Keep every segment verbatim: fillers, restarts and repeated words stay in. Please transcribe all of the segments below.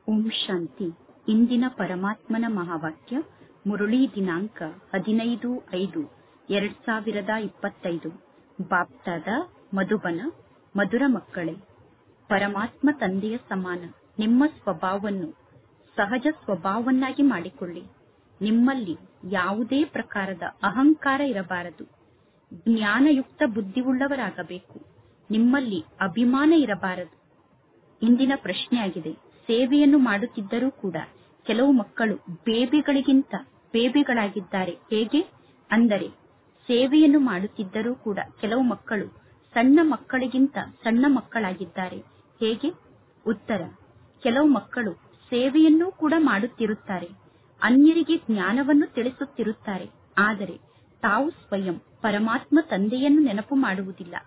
ಓಂ ಶಾಂತಿ. ಇಂದಿನ ಪರಮಾತ್ಮನ ಮಹಾವಾಕ್ಯ ಮುರಳಿ ದಿನಾಂಕ ಹದಿನೈದು ಐದು ಎರಡ್ ಸಾವಿರದ ಇಪ್ಪತ್ತೈದು. ಬಾಪ್ತಾದ ಮಧುಬನ. ಮಧುರ ಮಕ್ಕಳೇ, ಪರಮಾತ್ಮ ತಂದೆಯ ಸಮಾನ ನಿಮ್ಮ ಸ್ವಭಾವವನ್ನು ಸಹಜ ಸ್ವಭಾವವನ್ನಾಗಿ ಮಾಡಿಕೊಳ್ಳಿ. ನಿಮ್ಮಲ್ಲಿ ಯಾವುದೇ ಪ್ರಕಾರದ ಅಹಂಕಾರ ಇರಬಾರದು. ಜ್ಞಾನಯುಕ್ತ ಬುದ್ಧಿವುಳ್ಳವರಾಗಬೇಕು. ನಿಮ್ಮಲ್ಲಿ ಅಭಿಮಾನ ಇರಬಾರದು. ಇಂದಿನ ಪ್ರಶ್ನೆಯಾಗಿದೆ, ಸೇವೆಯನ್ನು ಮಾಡುತ್ತಿದ್ದರೂ ಕೂಡ ಕೆಲವು ಮಕ್ಕಳು ಬೇಬಿಗಳಿಗಿಂತ ಬೇಬಿಗಳಾಗಿದ್ದಾರೆ ಹೇಗೆ? ಅಂದರೆ ಸೇವೆಯನ್ನು ಮಾಡುತ್ತಿದ್ದರೂ ಕೂಡ ಕೆಲವು ಮಕ್ಕಳು ಸಣ್ಣ ಮಕ್ಕಳಿಗಿಂತ ಸಣ್ಣ ಮಕ್ಕಳಾಗಿದ್ದಾರೆ ಹೇಗೆ? ಉತ್ತರ, ಕೆಲವು ಮಕ್ಕಳು ಸೇವೆಯನ್ನೂ ಕೂಡ ಮಾಡುತ್ತಿರುತ್ತಾರೆ, ಅನ್ಯರಿಗೆ ಜ್ಞಾನವನ್ನು ತಿಳಿಸುತ್ತಿರುತ್ತಾರೆ, ಆದರೆ ತಾವು ಸ್ವಯಂ ಪರಮಾತ್ಮ ತಂದೆಯನ್ನು ನೆನಪು ಮಾಡುವುದಿಲ್ಲ.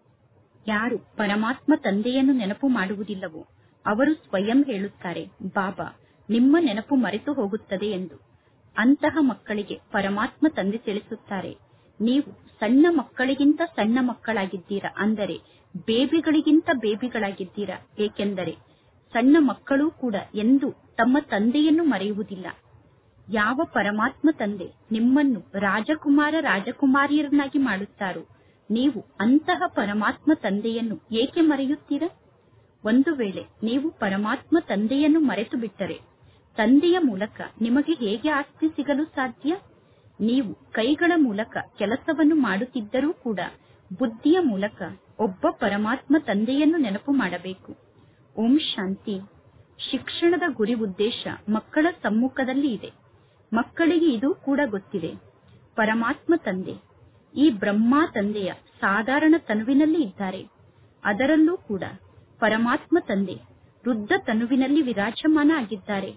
ಯಾರು ಪರಮಾತ್ಮ ತಂದೆಯನ್ನು ನೆನಪು ಮಾಡುವುದಿಲ್ಲವೋ ಅವರು ಸ್ವಯಂ ಹೇಳುತ್ತಾರೆ, ಬಾಬಾ ನಿಮ್ಮ ನೆನಪು ಮರೆತು ಹೋಗುತ್ತದೆ ಎಂದು. ಅಂತಹ ಮಕ್ಕಳಿಗೆ ಪರಮಾತ್ಮ ತಂದೆ ತಿಳಿಸುತ್ತಾರೆ, ನೀವು ಸಣ್ಣ ಮಕ್ಕಳಿಗಿಂತ ಸಣ್ಣ ಮಕ್ಕಳಾಗಿದ್ದೀರಾ, ಅಂದರೆ ಬೇಬಿಗಳಿಗಿಂತ ಬೇಬಿಗಳಾಗಿದ್ದೀರಾ. ಏಕೆಂದರೆ ಸಣ್ಣ ಮಕ್ಕಳೂ ಕೂಡ ಎಂದು ತಮ್ಮ ತಂದೆಯನ್ನು ಮರೆಯುವುದಿಲ್ಲ. ಯಾವ ಪರಮಾತ್ಮ ತಂದೆ ನಿಮ್ಮನ್ನು ರಾಜಕುಮಾರ ರಾಜಕುಮಾರಿಯರನ್ನಾಗಿ ಮಾಡುತ್ತಾರೋ ನೀವು ಅಂತಹ ಪರಮಾತ್ಮ ತಂದೆಯನ್ನು ಏಕೆ ಮರೆಯುತ್ತೀರಾ? ಒಂದು ವೇಳೆ ನೀವು ಪರಮಾತ್ಮ ತಂದೆಯನ್ನು ಮರೆತು ಬಿಟ್ಟರೆ ತಂದೆಯ ಮೂಲಕ ನಿಮಗೆ ಹೇಗೆ ಆಸ್ತಿ ಸಿಗಲು ಸಾಧ್ಯ? ನೀವು ಕೈಗಳ ಮೂಲಕ ಕೆಲಸವನ್ನು ಮಾಡುತ್ತಿದ್ದರೂ ಕೂಡ ಬುದ್ಧಿಯ ಮೂಲಕ ಒಬ್ಬ ಪರಮಾತ್ಮ ತಂದೆಯನ್ನು ನೆನಪು ಮಾಡಬೇಕು. ಓಂ ಶಾಂತಿ. ಶಿಕ್ಷಣದ ಗುರಿ ಉದ್ದೇಶ ಮಕ್ಕಳ ಸಮ್ಮುಖದಲ್ಲಿ ಇದೆ. ಮಕ್ಕಳಿಗೆ ಇದು ಕೂಡ ಗೊತ್ತಿದೆ. ಪರಮಾತ್ಮ ತಂದೆ ಈ ಬ್ರಹ್ಮ ತಂದೆಯ ಸಾಧಾರಣ ತನುವಿನಲ್ಲಿ ಇದ್ದಾರೆ. ಅದರಲ್ಲೂ ಕೂಡ ಪರಮಾತ್ಮ ತಂದೆ ವೃದ್ಧ ತನುವಿನಲ್ಲಿ ವಿರಾಜಮಾನ ಆಗಿದ್ದಾರೆ.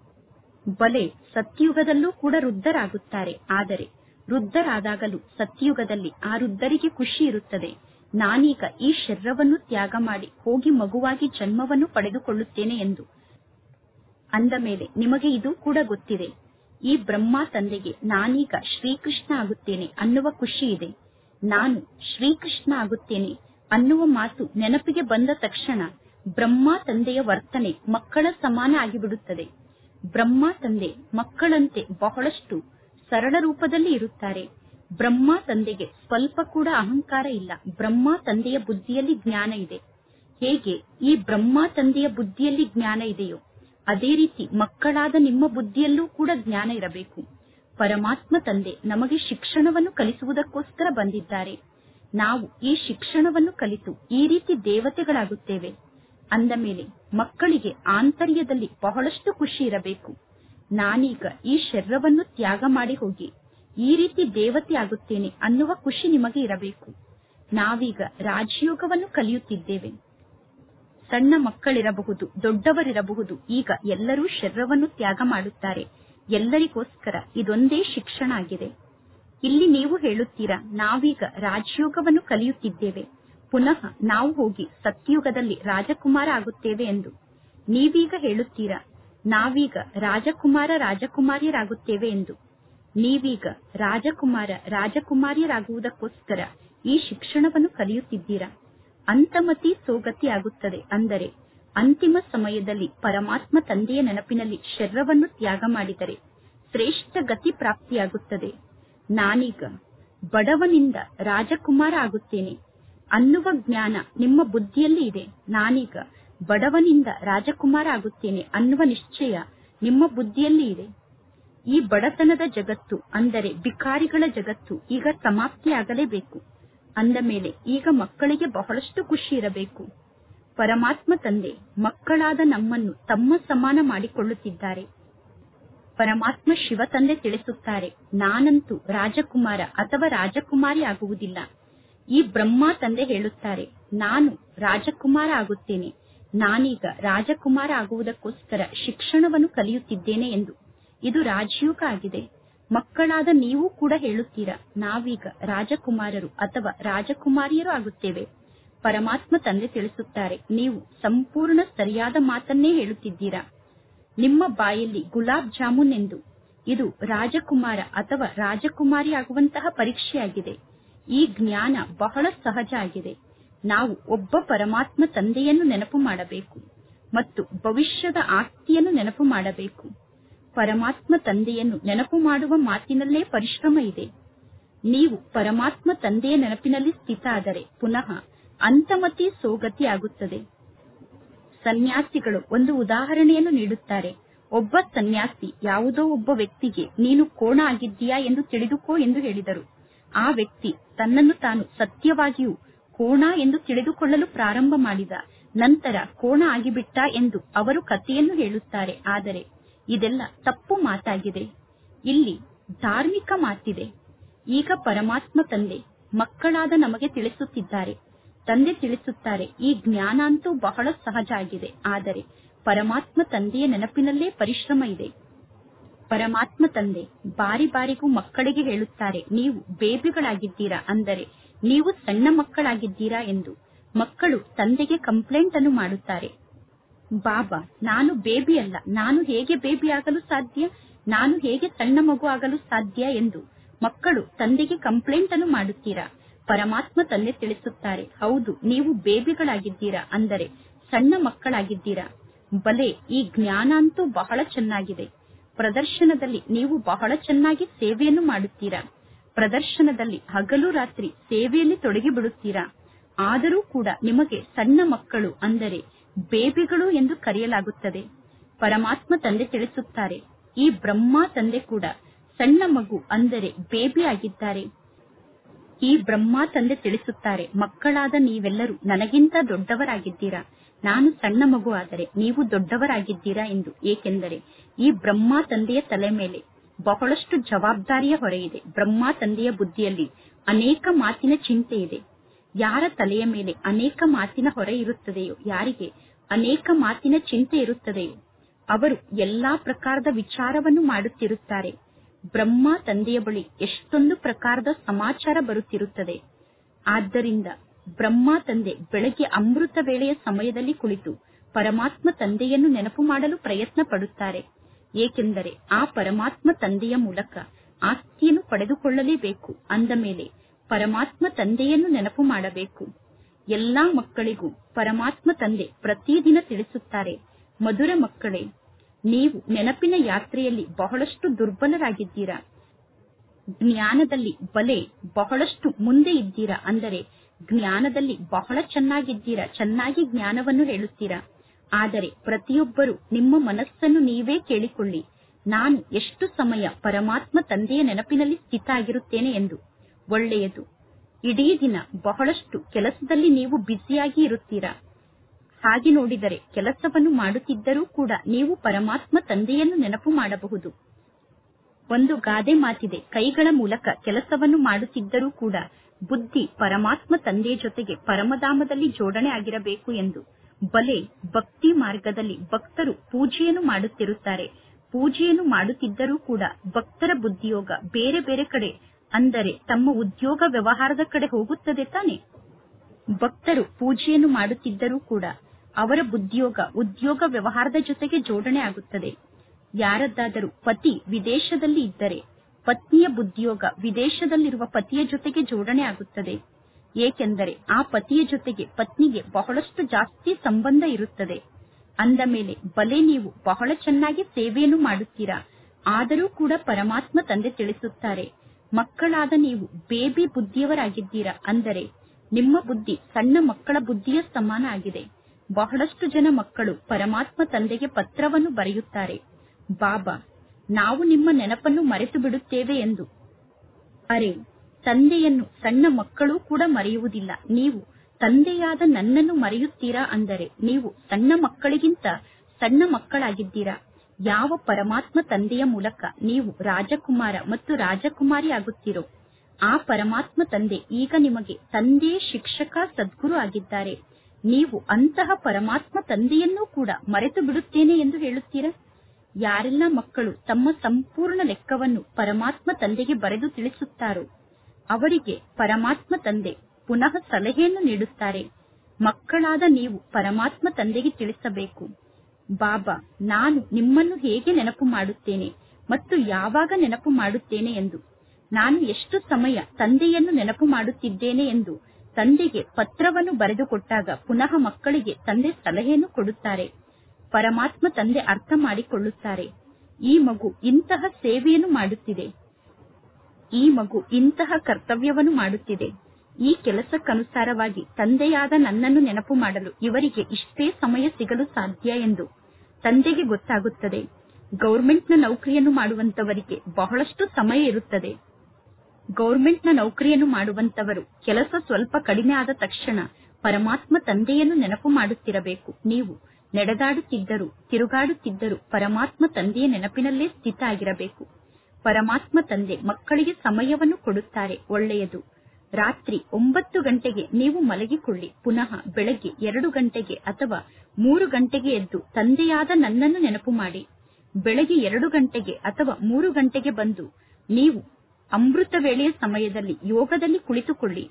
ಬಲೆ ಸತ್ಯುಗದಲ್ಲೂ ಕೂಡ ವೃದ್ಧರಾಗುತ್ತಾರೆ. ಆದರೆ ವೃದ್ಧರಾದಾಗಲೂ ಸತ್ಯುಗದಲ್ಲಿ ಆ ವೃದ್ಧರಿಗೆ ಖುಷಿ ಇರುತ್ತದೆ, ನಾನೀಗ ಈ ಶರೀರವನ್ನು ತ್ಯಾಗ ಮಾಡಿ ಹೋಗಿ ಮಗುವಾಗಿ ಜನ್ಮವನ್ನು ಪಡೆದುಕೊಳ್ಳುತ್ತೇನೆ ಎಂದು. ಅಂದ ಮೇಲೆ ನಿಮಗೆ ಇದು ಕೂಡ ಗೊತ್ತಿದೆ, ಈ ಬ್ರಹ್ಮ ತಂದೆಗೆ ನಾನೀಗ ಶ್ರೀಕೃಷ್ಣ ಆಗುತ್ತೇನೆ ಅನ್ನುವ ಖುಷಿ ಇದೆ. ನಾನು ಶ್ರೀಕೃಷ್ಣ ಆಗುತ್ತೇನೆ ಅನ್ನುವ ಮಾತು ನೆನಪಿಗೆ ಬಂದ ತಕ್ಷಣ ಬ್ರಹ್ಮ ತಂದೆಯ ವರ್ತನೆ ಮಕ್ಕಳ ಸಮಾನ ಆಗಿಬಿಡುತ್ತದೆ. ಬ್ರಹ್ಮ ತಂದೆ ಮಕ್ಕಳಂತೆ ಬಹಳಷ್ಟು ಸರಳ ರೂಪದಲ್ಲಿ ಇರುತ್ತಾರೆ. ಬ್ರಹ್ಮ ತಂದೆಗೆ ಸ್ವಲ್ಪ ಕೂಡ ಅಹಂಕಾರ ಇಲ್ಲ. ಬ್ರಹ್ಮ ತಂದೆಯ ಬುದ್ಧಿಯಲ್ಲಿ ಜ್ಞಾನ ಇದೆ. ಹೇಗೆ ಈ ಬ್ರಹ್ಮ ತಂದೆಯ ಬುದ್ಧಿಯಲ್ಲಿ ಜ್ಞಾನ ಇದೆಯೋ ಅದೇ ರೀತಿ ಮಕ್ಕಳಾದ ನಿಮ್ಮ ಬುದ್ಧಿಯಲ್ಲೂ ಕೂಡ ಜ್ಞಾನ ಇರಬೇಕು. ಪರಮಾತ್ಮ ತಂದೆ ನಮಗೆ ಶಿಕ್ಷಣವನ್ನು ಕಲಿಸುವುದಕ್ಕೋಸ್ಕರ ಬಂದಿದ್ದಾರೆ. ನಾವು ಈ ಶಿಕ್ಷಣವನ್ನು ಕಲಿತು ಈ ರೀತಿ ದೇವತೆಗಳಾಗುತ್ತೇವೆ. ಅಂದ ಮೇಲೆ ಮಕ್ಕಳಿಗೆ ಆಂತರ್ಯದಲ್ಲಿ ಬಹಳಷ್ಟು ಖುಷಿ ಇರಬೇಕು. ನಾನೀಗ ಈ ಶರೀರವನ್ನು ತ್ಯಾಗ ಮಾಡಿ ಹೋಗಿ ಈ ರೀತಿ ದೇವತೆ ಆಗುತ್ತೇನೆ ಅನ್ನುವ ಖುಷಿ ನಿಮಗೆ ಇರಬೇಕು. ನಾವೀಗ ರಾಜಯೋಗವನ್ನು ಕಲಿಯುತ್ತಿದ್ದೇವೆ. ಸಣ್ಣ ಮಕ್ಕಳಿರಬಹುದು, ದೊಡ್ಡವರಿರಬಹುದು, ಈಗ ಎಲ್ಲರೂ ಶರೀರವನ್ನು ತ್ಯಾಗ ಮಾಡುತ್ತಾರೆ. ಎಲ್ಲರಿಗೋಸ್ಕರ ಇದೊಂದೇ ಶಿಕ್ಷಣ ಆಗಿದೆ. ಇಲ್ಲಿ ನೀವು ಹೇಳುತ್ತೀರಾ, ನಾವೀಗ ರಾಜಯೋಗವನ್ನು ಕಲಿಯುತ್ತಿದ್ದೇವೆ, ಪುನಃ ನಾವು ಹೋಗಿ ಸತ್ಯುಗದಲ್ಲಿ ರಾಜಕುಮಾರ ಆಗುತ್ತೇವೆ ಎಂದು. ನೀವೀಗ ಹೇಳುತ್ತೀರಾ, ನಾವೀಗ ರಾಜಕುಮಾರ ರಾಜಕುಮಾರಿಯರಾಗುತ್ತೇವೆ ಎಂದು. ನೀವೀಗ ರಾಜಕುಮಾರ ರಾಜಕುಮಾರಿಯರಾಗುವುದಕ್ಕೋಸ್ಕರ ಈ ಶಿಕ್ಷಣವನ್ನು ಕಲಿಯುತ್ತಿದ್ದೀರಾ. ಅಂತಮತಿ ಸೋಗತಿ ಆಗುತ್ತದೆ. ಅಂದರೆ ಅಂತಿಮ ಸಮಯದಲ್ಲಿ ಪರಮಾತ್ಮ ತಂದೆಯ ನೆನಪಿನಲ್ಲಿ ಶರೀರವನ್ನು ತ್ಯಾಗ ಮಾಡಿದರೆ ಶ್ರೇಷ್ಠ ಗತಿ ಪ್ರಾಪ್ತಿಯಾಗುತ್ತದೆ. ನಾನೀಗ ಬಡವನಿಂದ ರಾಜಕುಮಾರ ಆಗುತ್ತೇನೆ ಅನ್ನುವ ಜ್ಞಾನ ನಿಮ್ಮ ಬುದ್ಧಿಯಲ್ಲಿ ಇದೆ. ನಾನೀಗ ಬಡವನಿಂದ ರಾಜಕುಮಾರ ಆಗುತ್ತೇನೆ ಅನ್ನುವ ನಿಶ್ಚಯ ನಿಮ್ಮ ಬುದ್ಧಿಯಲ್ಲಿ ಇದೆ. ಈ ಬಡತನದ ಜಗತ್ತು ಅಂದರೆ ಭಿಕಾರಿಗಳ ಜಗತ್ತು ಈಗ ಸಮಾಪ್ತಿಯಾಗಲೇಬೇಕು. ಅಂದ ಮೇಲೆ ಈಗ ಮಕ್ಕಳಿಗೆ ಬಹಳಷ್ಟು ಖುಷಿ ಇರಬೇಕು. ಪರಮಾತ್ಮ ತಂದೆ ಮಕ್ಕಳಾದ ನಮ್ಮನ್ನು ತಮ್ಮ ಸಮಾನ ಮಾಡಿಕೊಳ್ಳುತ್ತಿದ್ದಾರೆ. ಪರಮಾತ್ಮ ಶಿವ ತಂದೆ ತಿಳಿಸುತ್ತಾರೆ, ನಾನಂತೂ ರಾಜಕುಮಾರ ಅಥವಾ ರಾಜಕುಮಾರಿ ಆಗುವುದಿಲ್ಲ. ಈ ಬ್ರಹ್ಮ ತಂದೆ ಹೇಳುತ್ತಾರೆ, ನಾನು ರಾಜಕುಮಾರ ಆಗುತ್ತೇನೆ. ನಾನೀಗ ರಾಜಕುಮಾರ ಆಗುವುದಕ್ಕೋಸ್ಕರ ಶಿಕ್ಷಣವನ್ನು ಕಲಿಯುತ್ತಿದ್ದೇನೆ ಎಂದು. ಇದು ರಾಜಯೋಗ ಆಗಿದೆ. ಮಕ್ಕಳಾದ ನೀವು ಕೂಡ ಹೇಳುತ್ತೀರಾ, ನಾವೀಗ ರಾಜಕುಮಾರರು ಅಥವಾ ರಾಜಕುಮಾರಿಯರು ಆಗುತ್ತೇವೆ. ಪರಮಾತ್ಮ ತಂದೆ ತಿಳಿಸುತ್ತಾರೆ, ನೀವು ಸಂಪೂರ್ಣ ಸರಿಯಾದ ಮಾತನ್ನೇ ಹೇಳುತ್ತಿದ್ದೀರಾ. ನಿಮ್ಮ ಬಾಯಲ್ಲಿ ಗುಲಾಬ್ ಜಾಮೂನ್ ಎಂದು. ಇದು ರಾಜಕುಮಾರ ಅಥವಾ ರಾಜಕುಮಾರಿ ಆಗುವಂತಹ ಪರೀಕ್ಷೆಯಾಗಿದೆ. ಈ ಜ್ಞಾನ ಬಹಳ ಸಹಜ ಆಗಿದೆ. ನಾವು ಒಬ್ಬ ಪರಮಾತ್ಮ ತಂದೆಯನ್ನು ನೆನಪು ಮಾಡಬೇಕು. ಮತ್ತು ಭವಿಷ್ಯದ ಆಸ್ತಿಯನ್ನು ನೆನಪು ಮಾಡಬೇಕು. ಪರಮಾತ್ಮ ತಂದೆಯನ್ನು ನೆನಪು ಮಾಡುವ ಮಾತಿನಲ್ಲೇ ಪರಿಶ್ರಮ ಇದೆ. ನೀವು ಪರಮಾತ್ಮ ತಂದೆಯ ನೆನಪಿನಲ್ಲಿ ಸ್ಥಿತ ಆದರೆ ಪುನಃ ಅಂತಮತಿ ಸೋಗತಿ ಆಗುತ್ತದೆ. ಸನ್ಯಾಸಿಗಳು ಒಂದು ಉದಾಹರಣೆಯನ್ನು ನೀಡುತ್ತಾರೆ. ಒಬ್ಬ ಸನ್ಯಾಸಿ ಯಾವುದೋ ಒಬ್ಬ ವ್ಯಕ್ತಿಗೆ ನೀನು ಕೋಣ ಆಗಿದ್ದೀಯಾ ಎಂದು ತಿಳಿದುಕೋ ಎಂದು ಹೇಳಿದರು. ಆ ವ್ಯಕ್ತಿ ತನ್ನನ್ನು ತಾನು ಸತ್ಯವಾಗಿಯೂ ಕೋಣ ಎಂದು ತಿಳಿದುಕೊಳ್ಳಲು ಪ್ರಾರಂಭ ಮಾಡಿದ. ನಂತರ ಕೋಣ ಆಗಿಬಿಟ್ಟ ಎಂದು ಅವರು ಕಥೆಯನ್ನು ಹೇಳುತ್ತಾರೆ. ಆದರೆ ಇದೆಲ್ಲ ತಪ್ಪು ಮಾತಾಗಿದೆ. ಇಲ್ಲಿ ಧಾರ್ಮಿಕ ಮಾತಿದೆ. ಈಗ ಪರಮಾತ್ಮ ತಂದೆ ಮಕ್ಕಳಾದ ನಮಗೆ ತಿಳಿಸುತ್ತಿದ್ದಾರೆ. ತಂದೆ ತಿಳಿಸುತ್ತಾರೆ, ಈ ಜ್ಞಾನ ಅಂತೂ ಬಹಳ ಸಹಜ ಆಗಿದೆ. ಆದರೆ ಪರಮಾತ್ಮ ತಂದೆಯ ನೆನಪಿನಲ್ಲೇ ಪರಿಶ್ರಮ ಇದೆ. ಪರಮಾತ್ಮ ತಂದೆ ಬಾರಿ ಬಾರಿಗೂ ಮಕ್ಕಳಿಗೆ ಹೇಳುತ್ತಾರೆ, ನೀವು ಬೇಬಿಗಳಾಗಿದ್ದೀರಾ, ಅಂದರೆ ನೀವು ಸಣ್ಣ ಮಕ್ಕಳಾಗಿದ್ದೀರಾ ಎಂದು. ಮಕ್ಕಳು ತಂದೆಗೆ ಕಂಪ್ಲೇಂಟ್ ಅನ್ನು ಮಾಡುತ್ತಾರೆ. ಬಾಬಾ, ನಾನು ಬೇಬಿ ಅಲ್ಲ, ನಾನು ಹೇಗೆ ಬೇಬಿ ಆಗಲು ಸಾಧ್ಯ, ನಾನು ಹೇಗೆ ಸಣ್ಣ ಮಗು ಆಗಲು ಸಾಧ್ಯ ಎಂದು ಮಕ್ಕಳು ತಂದೆಗೆ ಕಂಪ್ಲೇಂಟ್ ಅನ್ನು ಮಾಡುತ್ತೀರಾ. ಪರಮಾತ್ಮ ತಂದೆ ತಿಳಿಸುತ್ತಾರೆ, ಹೌದು, ನೀವು ಬೇಬಿಗಳಾಗಿದ್ದೀರಾ, ಅಂದರೆ ಸಣ್ಣ ಮಕ್ಕಳಾಗಿದ್ದೀರಾ. ಬಲೆ, ಈ ಜ್ಞಾನ ಅಂತೂ ಬಹಳ ಚೆನ್ನಾಗಿದೆ. ಪ್ರದರ್ಶನದಲ್ಲಿ ನೀವು ಬಹಳ ಚೆನ್ನಾಗಿ ಸೇವೆಯನ್ನು ಮಾಡುತ್ತೀರಾ. ಪ್ರದರ್ಶನದಲ್ಲಿ ಹಗಲು ರಾತ್ರಿ ಸೇವೆಯಲ್ಲಿ ತೊಡಗಿ ಬಿಡುತ್ತೀರಾ. ಆದರೂ ಕೂಡ ನಿಮಗೆ ಸಣ್ಣ ಮಕ್ಕಳು ಅಂದರೆ ಬೇಬಿಗಳು ಎಂದು ಕರೆಯಲಾಗುತ್ತದೆ. ಪರಮಾತ್ಮ ತಂದೆ ತಿಳಿಸುತ್ತಾರೆ, ಈ ಬ್ರಹ್ಮ ತಂದೆ ಕೂಡ ಸಣ್ಣ ಮಗು ಅಂದರೆ ಬೇಬಿ ಆಗಿದ್ದಾರೆ. ಈ ಬ್ರಹ್ಮ ತಂದೆ ತಿಳಿಸುತ್ತಾರೆ, ಮಕ್ಕಳಾದ ನೀವೆಲ್ಲರೂ ನನಗಿಂತ ದೊಡ್ಡವರಾಗಿದ್ದೀರಾ. ನಾನು ಸಣ್ಣ ಮಗು ಆದರೆ ನೀವು ದೊಡ್ಡವರಾಗಿದ್ದೀರಾ ಎಂದು. ಏಕೆಂದರೆ ಈ ಬ್ರಹ್ಮ ತಂದೆಯ ತಲೆ ಮೇಲೆ ಬಹಳಷ್ಟು ಜವಾಬ್ದಾರಿಯ ಹೊರೆ ಇದೆ. ಬ್ರಹ್ಮ ತಂದೆಯ ಬುದ್ಧಿಯಲ್ಲಿ ಅನೇಕ ಮಾತಿನ ಚಿಂತೆ ಇದೆ. ಯಾರ ತಲೆಯ ಮೇಲೆ ಅನೇಕ ಮಾತಿನ ಹೊರೆ ಇರುತ್ತದೆಯೋ, ಯಾರಿಗೆ ಅನೇಕ ಮಾತಿನ ಚಿಂತೆ ಇರುತ್ತದೆಯೋ ಅವರು ಎಲ್ಲಾ ಪ್ರಕಾರದ ವಿಚಾರವನ್ನು ಮಾಡುತ್ತಿರುತ್ತಾರೆ. ಬ್ರಹ್ಮ ತಂದೆಯ ಬಳಿ ಎಷ್ಟೊಂದು ಪ್ರಕಾರದ ಸಮಾಚಾರ ಬರುತ್ತಿರುತ್ತದೆ. ಆದ್ದರಿಂದ ಬ್ರಹ್ಮ ತಂದೆ ಬೆಳಗ್ಗೆ ಅಮೃತ ವೇಳೆಯ ಸಮಯದಲ್ಲಿ ಕುಳಿತು ಪರಮಾತ್ಮ ತಂದೆಯನ್ನು ನೆನಪು ಮಾಡಲು ಪ್ರಯತ್ನ ಪಡುತ್ತಾರೆ. ಏಕೆಂದರೆ ಆ ಪರಮಾತ್ಮ ತಂದೆಯ ಮೂಲಕ ಆಸ್ತಿಯನ್ನು ಪಡೆದುಕೊಳ್ಳಲೇಬೇಕು. ಅಂದ ಮೇಲೆ ಪರಮಾತ್ಮ ತಂದೆಯನ್ನು ನೆನಪು ಮಾಡಬೇಕು. ಎಲ್ಲಾ ಮಕ್ಕಳಿಗೂ ಪರಮಾತ್ಮ ತಂದೆ ಪ್ರತಿದಿನ ತಿಳಿಸುತ್ತಾರೆ, ಮಧುರ ಮಕ್ಕಳೇ, ನೀವು ನೆನಪಿನ ಯಾತ್ರೆಯಲ್ಲಿ ಬಹಳಷ್ಟು ದುರ್ಬಲರಾಗಿದ್ದೀರಾ. ಜ್ಞಾನದಲ್ಲಿ ಬಲೆ ಬಹಳಷ್ಟು ಮುಂದೆ ಇದ್ದೀರಾ, ಅಂದರೆ ಜ್ಞಾನದಲ್ಲಿ ಬಹಳ ಚೆನ್ನಾಗಿದ್ದೀರಾ, ಚೆನ್ನಾಗಿ ಜ್ಞಾನವನ್ನು ಹೇಳುತ್ತೀರಾ. ಆದರೆ ಪ್ರತಿಯೊಬ್ಬರು ನಿಮ್ಮ ಮನಸ್ಸನ್ನು ನೀವೇ ಕೇಳಿಕೊಳ್ಳಿ, ನಾನು ಎಷ್ಟು ಸಮಯ ಪರಮಾತ್ಮ ತಂದೆಯ ನೆನಪಿನಲ್ಲಿ ಸ್ಥಿತ ಆಗಿರುತ್ತೇನೆ ಎಂದು. ಒಳ್ಳೆಯದು. ಇಡೀ ದಿನ ಬಹಳಷ್ಟು ಕೆಲಸದಲ್ಲಿ ನೀವು ಬ್ಯುಸಿಯಾಗಿ ಇರುತ್ತೀರಾ. ಹಾಗೆ ನೋಡಿದರೆ ಕೆಲಸವನ್ನು ಮಾಡುತ್ತಿದ್ದರೂ ಕೂಡ ನೀವು ಪರಮಾತ್ಮ ತಂದೆಯನ್ನು ನೆನಪು ಮಾಡಬಹುದು. ಒಂದು ಗಾದೆ ಮಾತಿದೆ, ಕೈಗಳ ಮೂಲಕ ಕೆಲಸವನ್ನು ಮಾಡುತ್ತಿದ್ದರೂ ಕೂಡ ಬುದ್ಧಿ ಪರಮಾತ್ಮ ತಂದೆಯ ಜೊತೆಗೆ ಪರಮಧಾಮದಲ್ಲಿ ಜೋಡಣೆ ಆಗಿರಬೇಕು ಎಂದು. ಬಲೆ, ಭಕ್ತಿ ಮಾರ್ಗದಲ್ಲಿ ಭಕ್ತರು ಪೂಜೆಯನ್ನು ಮಾಡುತ್ತಿರುತ್ತಾರೆ. ಪೂಜೆಯನ್ನು ಮಾಡುತ್ತಿದ್ದರೂ ಕೂಡ ಭಕ್ತರ ಬುದ್ಧಿಯೋಗ ಬೇರೆ ಬೇರೆ ಕಡೆ, ಅಂದರೆ ತಮ್ಮ ಉದ್ಯೋಗ ವ್ಯವಹಾರದ ಕಡೆ ಹೋಗುತ್ತದೆ ತಾನೆ. ಭಕ್ತರು ಪೂಜೆಯನ್ನು ಮಾಡುತ್ತಿದ್ದರೂ ಕೂಡ ಅವರ ಬುದ್ಧಿಯೋಗ ಉದ್ಯೋಗ ವ್ಯವಹಾರದ ಜೊತೆಗೆ ಜೋಡಣೆ ಆಗುತ್ತದೆ. ಯಾರದ್ದಾದರೂ ಪತಿ ವಿದೇಶದಲ್ಲಿ ಇದ್ದರೆ ಪತ್ನಿಯ ಬುದ್ಧಿಯೋಗ ವಿದೇಶದಲ್ಲಿರುವ ಪತಿಯ ಜೊತೆಗೆ ಜೋಡಣೆ ಆಗುತ್ತದೆ. ಏಕೆಂದರೆ ಆ ಪತಿಯ ಜೊತೆಗೆ ಪತ್ನಿಗೆ ಬಹಳಷ್ಟು ಜಾಸ್ತಿ ಸಂಬಂಧ ಇರುತ್ತದೆ. ಅಂದ ಮೇಲೆ ಬಲೆ ನೀವು ಬಹಳ ಚೆನ್ನಾಗಿ ಸೇವೆಯನ್ನು ಮಾಡುತ್ತೀರಾ. ಆದರೂ ಕೂಡ ಪರಮಾತ್ಮ ತಂದೆ ತಿಳಿಸುತ್ತಾರೆ, ಮಕ್ಕಳಾದ ನೀವು ಬೇಬಿ ಬುದ್ಧಿಯವರಾಗಿದ್ದೀರಾ, ಅಂದರೆ ನಿಮ್ಮ ಬುದ್ಧಿ ಸಣ್ಣ ಮಕ್ಕಳ ಬುದ್ಧಿಯ ಸಮಾನ ಆಗಿದೆ. ಬಹಳಷ್ಟು ಜನ ಮಕ್ಕಳು ಪರಮಾತ್ಮ ತಂದೆಗೆ ಪತ್ರವನ್ನು ಬರೆಯುತ್ತಾರೆ, ಬಾಬಾ, ನಾವು ನಿಮ್ಮ ನೆನಪನ್ನು ಮರೆತು ಬಿಡುತ್ತೇವೆ ಎಂದು. ಅರೆ, ತಂದೆಯನ್ನು ಸಣ್ಣ ಮಕ್ಕಳು ಕೂಡ ಮರೆಯುವುದಿಲ್ಲ. ನೀವು ತಂದೆಯಾದ ನನ್ನನ್ನು ಮರೆಯುತ್ತೀರಾ, ಅಂದರೆ ನೀವು ಸಣ್ಣ ಮಕ್ಕಳಿಗಿಂತ ಸಣ್ಣ ಮಕ್ಕಳಾಗಿದ್ದೀರಾ. ಯಾವ ಪರಮಾತ್ಮ ತಂದೆಯ ಮೂಲಕ ನೀವು ರಾಜಕುಮಾರ ಮತ್ತು ರಾಜಕುಮಾರಿ ಆಗುತ್ತೀರೋ ಆ ಪರಮಾತ್ಮ ತಂದೆ ಈಗ ನಿಮಗೆ ತಂದೆ, ಶಿಕ್ಷಕ, ಸದ್ಗುರು ಆಗಿದ್ದಾರೆ. ನೀವು ಅಂತಹ ಪರಮಾತ್ಮ ತಂದೆಯನ್ನೂ ಕೂಡ ಮರೆತು ಬಿಡುತ್ತೇನೆ ಎಂದು ಹೇಳುತ್ತೀರಾ. ಯಾರೆಲ್ಲ ಮಕ್ಕಳು ತಮ್ಮ ಸಂಪೂರ್ಣ ಲೆಕ್ಕವನ್ನು ಪರಮಾತ್ಮ ತಂದೆಗೆ ಬರೆದು ತಿಳಿಸುತ್ತಾರೋ ಅವರಿಗೆ ಪರಮಾತ್ಮ ತಂದೆ ಪುನಃ ಸಲಹೆಯನ್ನು ನೀಡುತ್ತಾರೆ. ಮಕ್ಕಳಾದ ನೀವು ಪರಮಾತ್ಮ ತಂದೆಗೆ ತಿಳಿಸಬೇಕು, ಬಾಬಾ, ನಾನು ನಿಮ್ಮನ್ನು ಹೇಗೆ ನೆನಪು ಮಾಡುತ್ತೇನೆ ಮತ್ತು ಯಾವಾಗ ನೆನಪು ಮಾಡುತ್ತೇನೆ ಎಂದು. ನಾನು ಎಷ್ಟು ಸಮಯ ತಂದೆಯನ್ನು ನೆನಪು ಮಾಡುತ್ತಿದ್ದೇನೆ ಎಂದು ತಂದೆಗೆ ಪತ್ರವನ್ನು ಬರೆದು ಕೊಟ್ಟಾಗ ಪುನಃ ಮಕ್ಕಳಿಗೆ ತಂದೆ ಸಲಹೆಯನ್ನು ಕೊಡುತ್ತಾರೆ. ಪರಮಾತ್ಮ ತಂದೆ ಅರ್ಥ ಮಾಡಿಕೊಳ್ಳುತ್ತಾರೆ. ಈ ಮಗು ಇಂತಹ ಸೇವೆಯನ್ನು ಮಾಡುತ್ತಿದೆ, ಈ ಮಗು ಇಂತಹ ಕರ್ತವ್ಯವನ್ನು ಮಾಡುತ್ತಿದೆ. ಈ ಕೆಲಸಕ್ಕನುಸಾರವಾಗಿ ತಂದೆಯಾದ ನನ್ನನ್ನು ನೆನಪು ಮಾಡಲು ಇವರಿಗೆ ಇಷ್ಟೇ ಸಮಯ ಸಿಗಲು ಸಾಧ್ಯ ಎಂದು ತಂದೆಗೆ ಗೊತ್ತಾಗುತ್ತದೆ. ಗೌರ್ಮೆಂಟ್ನ ನೌಕರಿಯನ್ನು ಮಾಡುವಂತವರಿಗೆ ಬಹಳಷ್ಟು ಸಮಯ ಇರುತ್ತದೆ. ಗೌರ್ಮೆಂಟ್ನ ನೌಕರಿಯನ್ನು ಮಾಡುವಂತವರು ಕೆಲಸ ಸ್ವಲ್ಪ ಕಡಿಮೆ ಆದ ತಕ್ಷಣ ಪರಮಾತ್ಮ ತಂದೆಯನ್ನು ನೆನಪು ಮಾಡುತ್ತಿರಬೇಕು. ನೀವು ನಡೆದಾಡುತ್ತಿದ್ದರು, ತಿರುಗಾಡುತ್ತಿದ್ದರು ಪರಮಾತ್ಮ ತಂದೆಯ ನೆನಪಿನಲ್ಲೇ ಸ್ಥಿತ ಆಗಿರಬೇಕು. ಪರಮಾತ್ಮ ತಂದೆ ಮಕ್ಕಳಿಗೆ ಸಮಯವನ್ನು ಕೊಡುತ್ತಾರೆ. ಒಳ್ಳೆಯದು. ರಾತ್ರಿ ಒಂಬತ್ತು ಗಂಟೆಗೆ ನೀವು ಮಲಗಿಕೊಳ್ಳಿ. ಪುನಃ ಬೆಳಗ್ಗೆ ಎರಡು ಗಂಟೆಗೆ ಅಥವಾ ಮೂರು ಗಂಟೆಗೆ ಎದ್ದು ತಂದೆಯಾದ ನನ್ನನ್ನು ನೆನಪು ಮಾಡಿ. ಬೆಳಗ್ಗೆ ಎರಡು ಗಂಟೆಗೆ ಅಥವಾ ಮೂರು ಗಂಟೆಗೆ ಬಂದು ನೀವು ಅಮೃತ ವೇಳೆಯ ಸಮಯದಲ್ಲಿ ಯೋಗದಲ್ಲಿ ಕುಳಿತುಕೊಳ್ಳಿ.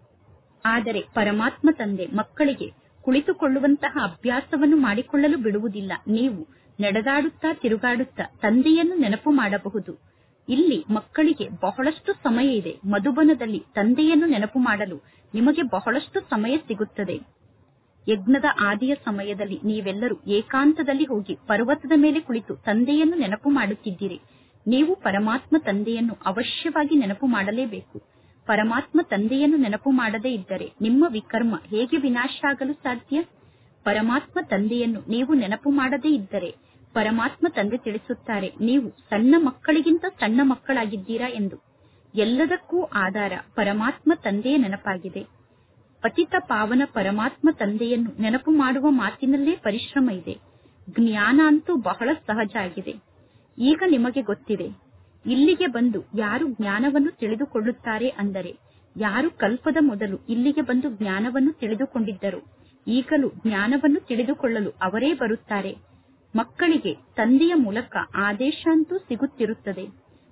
ಆದರೆ ಪರಮಾತ್ಮ ತಂದೆ ಮಕ್ಕಳಿಗೆ ಕುಳಿತುಕೊಳ್ಳುವಂತಹ ಅಭ್ಯಾಸವನ್ನು ಮಾಡಿಕೊಳ್ಳಲು ಬಿಡುವುದಿಲ್ಲ. ನೀವು ನಡೆದಾಡುತ್ತಾ ತಿರುಗಾಡುತ್ತಾ ತಂದೆಯನ್ನು ನೆನಪು ಮಾಡಬಹುದು. ಇಲ್ಲಿ ಮಕ್ಕಳಿಗೆ ಬಹಳಷ್ಟು ಸಮಯ ಇದೆ. ಮಧುಬನದಲ್ಲಿ ತಂದೆಯನ್ನು ನೆನಪು ಮಾಡಲು ನಿಮಗೆ ಬಹಳಷ್ಟು ಸಮಯ ಸಿಗುತ್ತದೆ. ಯಜ್ಞದ ಆದಿಯ ಸಮಯದಲ್ಲಿ ನೀವೆಲ್ಲರೂ ಏಕಾಂತದಲ್ಲಿ ಹೋಗಿ ಪರ್ವತದ ಮೇಲೆ ಕುಳಿತು ತಂದೆಯನ್ನು ನೆನಪು ಮಾಡುತ್ತಿದ್ದೀರಿ. ನೀವು ಪರಮಾತ್ಮ ತಂದೆಯನ್ನು ಅವಶ್ಯವಾಗಿ ನೆನಪು ಮಾಡಲೇಬೇಕು. ಪರಮಾತ್ಮ ತಂದೆಯನ್ನು ನೆನಪು ಮಾಡದೇ ಇದ್ದರೆ ನಿಮ್ಮ ವಿಕರ್ಮ ಹೇಗೆ ವಿನಾಶ ಆಗಲು ಸಾಧ್ಯ? ಪರಮಾತ್ಮ ತಂದೆಯನ್ನು ನೀವು ನೆನಪು ಮಾಡದೇ ಇದ್ದರೆ ಪರಮಾತ್ಮ ತಂದೆ ತಿಳಿಸುತ್ತಾರೆ, ನೀವು ಸಣ್ಣ ಮಕ್ಕಳಿಗಿಂತ ಸಣ್ಣ ಮಕ್ಕಳಾಗಿದ್ದೀರಾ ಎಂದು. ಎಲ್ಲದಕ್ಕೂ ಆಧಾರ ಪರಮಾತ್ಮ ತಂದೆಯ ನೆನಪಾಗಿದೆ. ಪತಿತ ಪಾವನ ಪರಮಾತ್ಮ ತಂದೆಯನ್ನು ನೆನಪು ಮಾಡುವ ಮಾತಿನಲ್ಲೇ ಪರಿಶ್ರಮ ಇದೆ. ಜ್ಞಾನ ಅಂತೂ ಬಹಳ ಸಹಜ ಆಗಿದೆ. ಈಗ ನಿಮಗೆ ಗೊತ್ತಿದೆ. ಇಲ್ಲಿಗೆ ಬಂದು ಯಾರು ಜ್ಞಾನವನ್ನು ತಿಳಿದುಕೊಳ್ಳುತ್ತಾರೆ ಅಂದರೆ ಯಾರು ಕಲ್ಪದ ಮೊದಲು ಇಲ್ಲಿಗೆ ಬಂದು ಜ್ಞಾನವನ್ನು ತಿಳಿದುಕೊಂಡಿದ್ದರು, ಈಗಲೂ ಜ್ಞಾನವನ್ನು ತಿಳಿದುಕೊಳ್ಳಲು ಅವರೇ ಬರುತ್ತಾರೆ. ಮಕ್ಕಳಿಗೆ ತಂದೆಯ ಮೂಲಕ ಆದೇಶ ಅಂತೂ ಸಿಗುತ್ತಿರುತ್ತದೆ.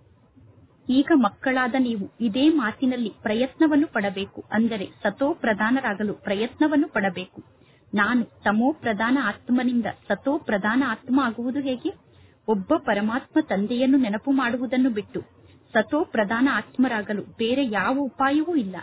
ಈಗ ಮಕ್ಕಳಾದ ನೀವು ಇದೇ ಮಾತಿನಲ್ಲಿ ಪ್ರಯತ್ನವನ್ನು ಪಡಬೇಕು. ಅಂದರೆ ಸತೋ ಪ್ರಧಾನರಾಗಲು ಪ್ರಯತ್ನವನ್ನು ಪಡಬೇಕು. ನಾನು ತಮೋ ಪ್ರಧಾನ ಆತ್ಮನಿಂದ ಸತೋ ಪ್ರಧಾನ ಆತ್ಮ ಆಗುವುದು ಹೇಗೆ? ಒಬ್ಬ ಪರಮಾತ್ಮ ತಂದೆಯನ್ನು ನೆನಪು ಮಾಡುವುದನ್ನು ಬಿಟ್ಟು ಸತೋ ಪ್ರಧಾನ ಆತ್ಮರಾಗಲು ಬೇರೆ ಯಾವ ಉಪಾಯವೂ ಇಲ್ಲ.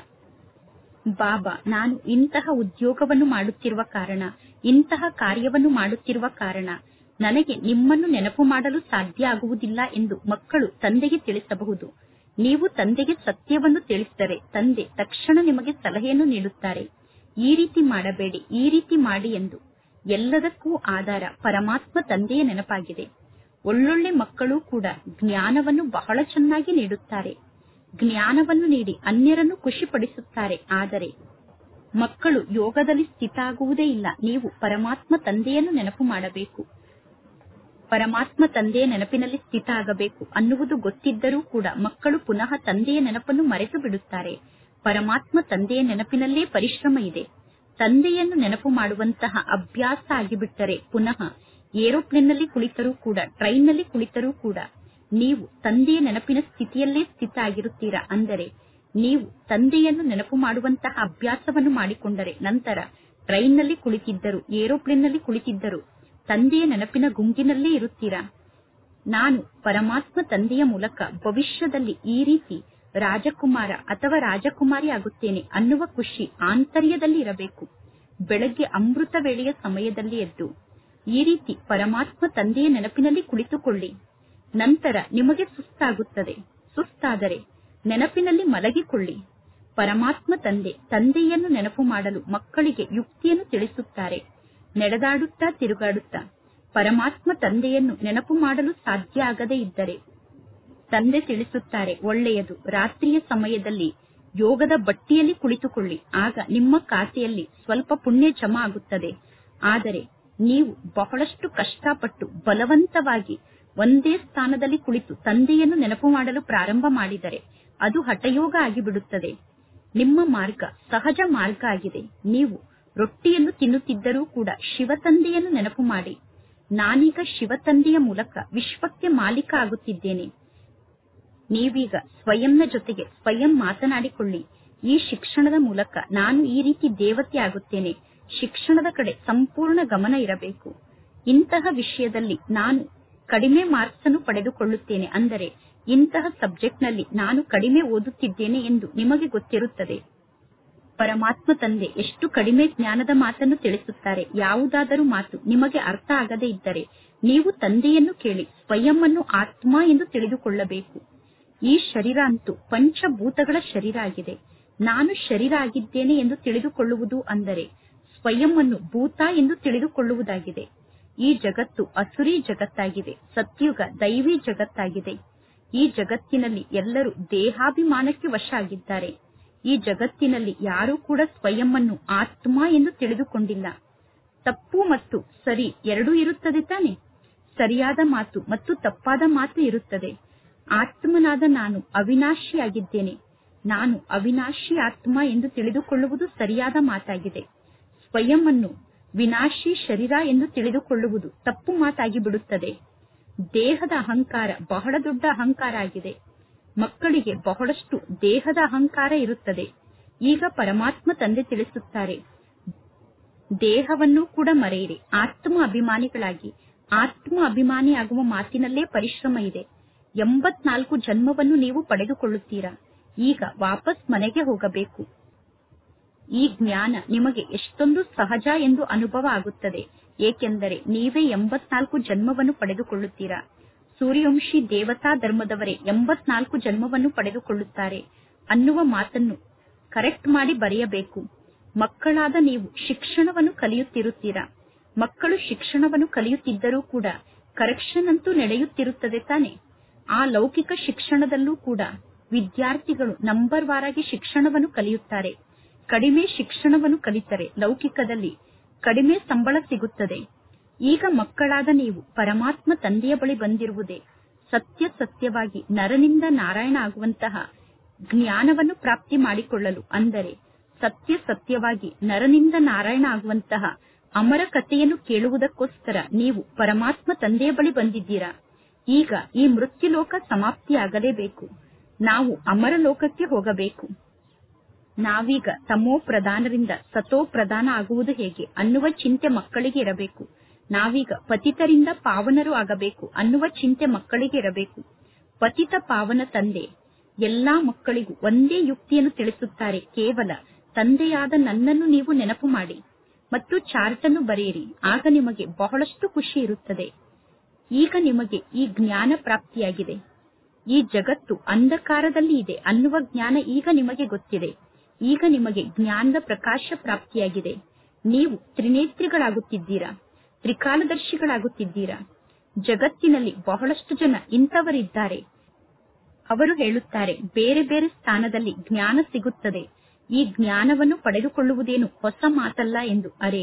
ಬಾಬಾ, ನಾನು ಇಂತಹ ಉದ್ಯೋಗವನ್ನು ಮಾಡುತ್ತಿರುವ ಕಾರಣ, ಇಂತಹ ಕಾರ್ಯವನ್ನು ಮಾಡುತ್ತಿರುವ ಕಾರಣ ನನಗೆ ನಿಮ್ಮನ್ನು ನೆನಪು ಮಾಡಲು ಸಾಧ್ಯ ಆಗುವುದಿಲ್ಲ ಎಂದು ಮಕ್ಕಳು ತಂದೆಗೆ ತಿಳಿಸಬಹುದು. ನೀವು ತಂದೆಗೆ ಸತ್ಯವನ್ನು ತಿಳಿಸಿದರೆ ತಂದೆ ತಕ್ಷಣ ನಿಮಗೆ ಸಲಹೆಯನ್ನು ನೀಡುತ್ತಾರೆ. ಈ ರೀತಿ ಮಾಡಬೇಡಿ, ಈ ರೀತಿ ಮಾಡಿ ಎಂದು. ಎಲ್ಲದಕ್ಕೂ ಆಧಾರ ಪರಮಾತ್ಮ ತಂದೆಯ ನೆನಪಾಗಿದೆ. ಒಳ್ಳೊಳ್ಳೆ ಮಕ್ಕಳು ಕೂಡ ಜ್ಞಾನವನ್ನು ಬಹಳ ಚೆನ್ನಾಗಿ ನೀಡುತ್ತಾರೆ. ಜ್ಞಾನವನ್ನು ನೀಡಿ ಅನ್ಯರನ್ನು ಖುಷಿಪಡಿಸುತ್ತಾರೆ. ಆದರೆ ಮಕ್ಕಳು ಯೋಗದಲ್ಲಿ ಸ್ಥಿತ ಆಗುವುದೇ ಇಲ್ಲ. ನೀವು ಪರಮಾತ್ಮ ತಂದೆಯನ್ನು ನೆನಪು ಮಾಡಬೇಕು, ಪರಮಾತ್ಮ ತಂದೆಯ ನೆನಪಿನಲ್ಲಿ ಸ್ಥಿತ ಆಗಬೇಕು ಅನ್ನುವುದು ಗೊತ್ತಿದ್ದರೂ ಕೂಡ ಮಕ್ಕಳು ಪುನಃ ತಂದೆಯ ನೆನಪನ್ನು ಮರೆತು ಬಿಡುತ್ತಾರೆ. ಪರಮಾತ್ಮ ತಂದೆಯ ನೆನಪಿನಲ್ಲೇ ಪರಿಶ್ರಮ ಇದೆ. ತಂದೆಯನ್ನು ನೆನಪು ಮಾಡುವಂತಹ ಅಭ್ಯಾಸ ಆಗಿಬಿಟ್ಟರೆ ಪುನಃ ಏರೋಪ್ಲೇನ್ನಲ್ಲಿ ಕುಳಿತರೂ ಕೂಡ, ಟ್ರೈನ್ನಲ್ಲಿ ಕುಳಿತರೂ ಕೂಡ ನೀವು ತಂದೆಯ ನೆನಪಿನ ಸ್ಥಿತಿಯಲ್ಲೇ ಸ್ಥಿತ ಆಗಿರುತ್ತೀರಾ. ಅಂದರೆ ನೀವು ತಂದೆಯನ್ನು ನೆನಪು ಮಾಡುವಂತಹ ಅಭ್ಯಾಸವನ್ನು ಮಾಡಿಕೊಂಡರೆ ನಂತರ ಟ್ರೈನ್ನಲ್ಲಿ ಕುಳಿತಿದ್ದರು, ಏರೋಪ್ಲೇನ್ನಲ್ಲಿ ಕುಳಿತಿದ್ದರು ತಂದೆಯ ನೆನಪಿನ ಗುಂಗಿನಲ್ಲೇ ಇರುತ್ತೀರಾ. ನಾನು ಪರಮಾತ್ಮ ತಂದೆಯ ಮೂಲಕ ಭವಿಷ್ಯದಲ್ಲಿ ಈ ರೀತಿ ರಾಜಕುಮಾರ ಅಥವಾ ರಾಜಕುಮಾರಿ ಆಗುತ್ತೇನೆ ಅನ್ನುವ ಖುಷಿ ಆಂತರ್ಯದಲ್ಲಿ ಇರಬೇಕು. ಬೆಳಗ್ಗೆ ಅಮೃತ ವೇಳೆಯ ಸಮಯದಲ್ಲಿ ಎದ್ದು ಈ ರೀತಿ ಪರಮಾತ್ಮ ತಂದೆಯ ನೆನಪಿನಲ್ಲಿ ಕುಳಿತುಕೊಳ್ಳಿ. ನಂತರ ನಿಮಗೆ ಸುಸ್ತಾಗುತ್ತದೆ. ಸುಸ್ತಾದರೆ ನೆನಪಿನಲ್ಲಿ ಮಲಗಿಕೊಳ್ಳಿ. ಪರಮಾತ್ಮ ತಂದೆ ತಂದೆಯನ್ನು ನೆನಪು ಮಾಡಲು ಮಕ್ಕಳಿಗೆ ಯುಕ್ತಿಯನ್ನು ತಿಳಿಸುತ್ತಾರೆ. ನಡೆದಾಡುತ್ತಾ ತಿರುಗಾಡುತ್ತಾ ಪರಮಾತ್ಮ ತಂದೆಯನ್ನು ನೆನಪು ಮಾಡಲು ಸಾಧ್ಯ ಆಗದೇ ಇದ್ದರೆ ತಂದೆ ತಿಳಿಸುತ್ತಾರೆ, ಒಳ್ಳೆಯದು, ರಾತ್ರಿಯ ಸಮಯದಲ್ಲಿ ಯೋಗದ ಬಟ್ಟಿಯಲ್ಲಿ ಕುಳಿತುಕೊಳ್ಳಿ. ಆಗ ನಿಮ್ಮ ಖಾತೆಯಲ್ಲಿ ಸ್ವಲ್ಪ ಪುಣ್ಯ ಜಮಾ ಆಗುತ್ತದೆ. ಆದರೆ ನೀವು ಬಹಳಷ್ಟು ಕಷ್ಟಪಟ್ಟು ಬಲವಂತವಾಗಿ ಒಂದೇ ಸ್ಥಾನದಲ್ಲಿ ಕುಳಿತು ತಂದೆಯನ್ನು ನೆನಪು ಮಾಡಲು ಪ್ರಾರಂಭ ಮಾಡಿದರೆ ಅದು ಹಠಯೋಗ ಆಗಿಬಿಡುತ್ತದೆ. ನಿಮ್ಮ ಮಾರ್ಗ ಸಹಜ ಮಾರ್ಗ ಆಗಿದೆ. ನೀವು ರೊಟ್ಟಿಯನ್ನು ತಿನ್ನುತ್ತಿದ್ದರೂ ಕೂಡ ಶಿವತಂದೆಯನ್ನು ನೆನಪು ಮಾಡಿ, ನಾನೀಗ ಶಿವತಂದೆಯ ಮೂಲಕ ವಿಶ್ವಕ್ಕೆ ಮಾಲೀಕ ಆಗುತ್ತಿದ್ದೇನೆ. ನೀವೀಗ ಸ್ವಯಂನ ಜೊತೆಗೆ ಸ್ವಯಂ ಮಾತನಾಡಿಕೊಳ್ಳಿ. ಈ ಶಿಕ್ಷಣದ ಮೂಲಕ ನಾನು ಈ ರೀತಿ ದೇವತೆ ಆಗುತ್ತೇನೆ. ಶಿಕ್ಷಣದ ಕಡೆ ಸಂಪೂರ್ಣ ಗಮನ ಇರಬೇಕು. ಇಂತಹ ವಿಷಯದಲ್ಲಿ ನಾನು ಕಡಿಮೆ ಮಾರ್ಕ್ಸ್ ಅನ್ನು ಪಡೆದುಕೊಳ್ಳುತ್ತೇನೆ, ಅಂದರೆ ಇಂತಹ ಸಬ್ಜೆಕ್ಟ್ ನಲ್ಲಿ ನಾನು ಕಡಿಮೆ ಓದುತ್ತಿದ್ದೇನೆ ಎಂದು ನಿಮಗೆ ಗೊತ್ತಿರುತ್ತದೆ. ಪರಮಾತ್ಮ ತಂದೆ ಎಷ್ಟು ಕಡಿಮೆ ಜ್ಞಾನದ ಮಾತನ್ನು ತಿಳಿಸುತ್ತಾರೆ. ಯಾವುದಾದರೂ ಮಾತು ನಿಮಗೆ ಅರ್ಥ ಆಗದೇ ಇದ್ದರೆ ನೀವು ತಂದೆಯನ್ನು ಕೇಳಿ ಸ್ವಯಂ ಅನ್ನು ಆತ್ಮ ಎಂದು ತಿಳಿದುಕೊಳ್ಳಬೇಕು. ಈ ಶರೀರ ಅಂತೂ ಪಂಚಭೂತಗಳ ಶರೀರ ಆಗಿದೆ. ನಾನು ಶರೀರ ಆಗಿದ್ದೇನೆ ಎಂದು ತಿಳಿದುಕೊಳ್ಳುವುದು ಅಂದರೆ ಸ್ವಯಂ ಅನ್ನು ಭೂತ ಎಂದು ತಿಳಿದುಕೊಳ್ಳುವುದಾಗಿದೆ. ಈ ಜಗತ್ತು ಅಸುರಿ ಜಗತ್ತಾಗಿದೆ. ಸತ್ಯುಗ ದೈವಿ ಜಗತ್ತಾಗಿದೆ. ಈ ಜಗತ್ತಿನಲ್ಲಿ ಎಲ್ಲರೂ ದೇಹಾಭಿಮಾನಕ್ಕೆ ವಶ ಆಗಿದ್ದಾರೆ. ಈ ಜಗತ್ತಿನಲ್ಲಿ ಯಾರೂ ಕೂಡ ಸ್ವಯಂ ಅನ್ನು ಆತ್ಮ ಎಂದು ತಿಳಿದುಕೊಂಡಿಲ್ಲ. ತಪ್ಪು ಮತ್ತು ಸರಿ ಎರಡೂ ಇರುತ್ತದೆ ತಾನೆ. ಸರಿಯಾದ ಮಾತು ಮತ್ತು ತಪ್ಪಾದ ಮಾತು ಇರುತ್ತದೆ. ಆತ್ಮನಾದ ನಾನು ಅವಿನಾಶಿಯಾಗಿದ್ದೇನೆ. ನಾನು ಅವಿನಾಶಿ ಆತ್ಮ ಎಂದು ತಿಳಿದುಕೊಳ್ಳುವುದು ಸರಿಯಾದ ಮಾತಾಗಿದೆ. ಸ್ವಯಂ ಅನ್ನು ವಿನಾಶಿ ಶರೀರ ಎಂದು ತಿಳಿದುಕೊಳ್ಳುವುದು ತಪ್ಪು ಮಾತಾಗಿ ಬಿಡುತ್ತದೆ. ದೇಹದ ಅಹಂಕಾರ ಬಹಳ ದೊಡ್ಡ ಅಹಂಕಾರ ಆಗಿದೆ. ಮಕ್ಕಳಿಗೆ ಬಹಳಷ್ಟು ದೇಹದ ಅಹಂಕಾರ ಇರುತ್ತದೆ. ಈಗ ಪರಮಾತ್ಮ ತಂದೆ ತಿಳಿಸುತ್ತಾರೆ, ದೇಹವನ್ನು ಕೂಡ ಮರೆಯಿರಿ, ಆತ್ಮ ಅಭಿಮಾನಿಗಳಾಗಿ. ಆತ್ಮ ಅಭಿಮಾನಿ ಆಗುವ ಮಾತಿನಲ್ಲೇ ಪರಿಶ್ರಮ ಇದೆ. ಎಂಬತ್ನಾಲ್ಕು ಜನ್ಮವನ್ನು ನೀವು ಪಡೆದುಕೊಳ್ಳುತ್ತೀರಾ. ಈಗ ವಾಪಸ್ ಮನೆಗೆ ಹೋಗಬೇಕು. ಈ ಜ್ಞಾನ ನಿಮಗೆ ಎಷ್ಟೊಂದು ಸಹಜ ಎಂದು ಅನುಭವ ಆಗುತ್ತದೆ. ಏಕೆಂದರೆ ನೀವೇ ಎಂಬತ್ನಾಲ್ಕು ಜನ್ಮವನ್ನು ಪಡೆದುಕೊಳ್ಳುತ್ತೀರಾ. ಸೂರ್ಯವಂಶಿ ದೇವತಾ ಧರ್ಮದವರೇ ಎಂಬತ್ನಾಲ್ಕು ಜನ್ಮವನ್ನು ಪಡೆದುಕೊಳ್ಳುತ್ತಾರೆ ಅನ್ನುವ ಮಾತನ್ನು ಕರೆಕ್ಟ್ ಮಾಡಿ ಬರೆಯಬೇಕು. ಮಕ್ಕಳಾದ ನೀವು ಶಿಕ್ಷಣವನ್ನು ಕಲಿಯುತ್ತಿರುತ್ತೀರಾ. ಮಕ್ಕಳು ಶಿಕ್ಷಣವನ್ನು ಕಲಿಯುತ್ತಿದ್ದರೂ ಕೂಡ ಕರೆಕ್ಷನ್ ಅಂತೂ ನಡೆಯುತ್ತಿರುತ್ತದೆ ತಾನೆ. ಆ ಲೌಕಿಕ ಶಿಕ್ಷಣದಲ್ಲೂ ಕೂಡ ವಿದ್ಯಾರ್ಥಿಗಳು ನಂಬರ್ ವಾರಾಗಿ ಶಿಕ್ಷಣವನ್ನು ಕಲಿಯುತ್ತಾರೆ. ಕಡಿಮೆ ಶಿಕ್ಷಣವನ್ನು ಕಲಿತರೆ ಲೌಕಿಕದಲ್ಲಿ ಕಡಿಮೆ ಸಂಬಳ ಸಿಗುತ್ತದೆ. ಈಗ ಮಕ್ಕಳಾದ ನೀವು ಪರಮಾತ್ಮ ತಂದೆಯ ಬಳಿ ಬಂದಿರುವುದೇ ಸತ್ಯ ಸತ್ಯವಾಗಿ ನರನಿಂದ ನಾರಾಯಣ ಆಗುವಂತಹ ಜ್ಞಾನವನ್ನು ಪ್ರಾಪ್ತಿ ಮಾಡಿಕೊಳ್ಳಲು. ಅಂದರೆ ಸತ್ಯ ಸತ್ಯವಾಗಿ ನರನಿಂದ ನಾರಾಯಣ ಆಗುವಂತಹ ಅಮರ ಕಥೆಯನ್ನು ಕೇಳುವುದಕ್ಕೋಸ್ಕರ ನೀವು ಪರಮಾತ್ಮ ತಂದೆಯ ಬಳಿ ಬಂದಿದ್ದೀರಾ. ಈಗ ಈ ಮೃತ್ಯುಲೋಕ ಸಮಾಪ್ತಿಯಾಗಲೇಬೇಕು. ನಾವು ಅಮರ ಲೋಕಕ್ಕೆ ಹೋಗಬೇಕು. ನಾವೀಗ ತಮೋ ಪ್ರಧಾನರಿಂದ ಸತೋ ಪ್ರಧಾನ ಆಗುವುದು ಹೇಗೆ ಅನ್ನುವ ಚಿಂತೆ ಮಕ್ಕಳಿಗೆ ಇರಬೇಕು. ನಾವೀಗ ಪತಿತರಿಂದ ಪಾವನರು ಆಗಬೇಕು ಅನ್ನುವ ಚಿಂತೆ ಮಕ್ಕಳಿಗೆ ಇರಬೇಕು. ಪತಿತ ಪಾವನ ತಂದೆ ಎಲ್ಲಾ ಮಕ್ಕಳಿಗೂ ಒಂದೇ ಯುಕ್ತಿಯನ್ನು ತಿಳಿಸುತ್ತಾರೆ. ಕೇವಲ ತಂದೆಯಾದ ನನ್ನನ್ನು ನೀವು ನೆನಪು ಮಾಡಿ ಮತ್ತು ಚಾರ್ಟ್ ಅನ್ನು ಬರೆಯಿರಿ. ಆಗ ನಿಮಗೆ ಬಹಳಷ್ಟು ಖುಷಿ ಇರುತ್ತದೆ. ಈಗ ನಿಮಗೆ ಈ ಜ್ಞಾನ ಪ್ರಾಪ್ತಿಯಾಗಿದೆ. ಈ ಜಗತ್ತು ಅಂಧಕಾರದಲ್ಲಿ ಇದೆ ಅನ್ನುವ ಜ್ಞಾನ ಈಗ ನಿಮಗೆ ಗೊತ್ತಿದೆ. ಈಗ ನಿಮಗೆ ಜ್ಞಾನದ ಪ್ರಕಾಶ ಪ್ರಾಪ್ತಿಯಾಗಿದೆ. ನೀವು ತ್ರಿನೇತ್ರಿಗಳಾಗುತ್ತಿದ್ದೀರಾ, ತ್ರಿಕಾಲದರ್ಶಿಗಳಾಗುತ್ತಿದ್ದೀರಾ. ಜಗತ್ತಿನಲ್ಲಿ ಬಹಳಷ್ಟು ಜನ ಇಂಥವರಿದ್ದಾರೆ. ಅವರು ಹೇಳುತ್ತಾರೆ, ಬೇರೆ ಬೇರೆ ಸ್ಥಾನದಲ್ಲಿ ಜ್ಞಾನ ಸಿಗುತ್ತದೆ, ಈ ಜ್ಞಾನವನ್ನು ಪಡೆದುಕೊಳ್ಳುವುದೇನು ಹೊಸ ಮಾತಲ್ಲ ಎಂದು. ಅರೆ,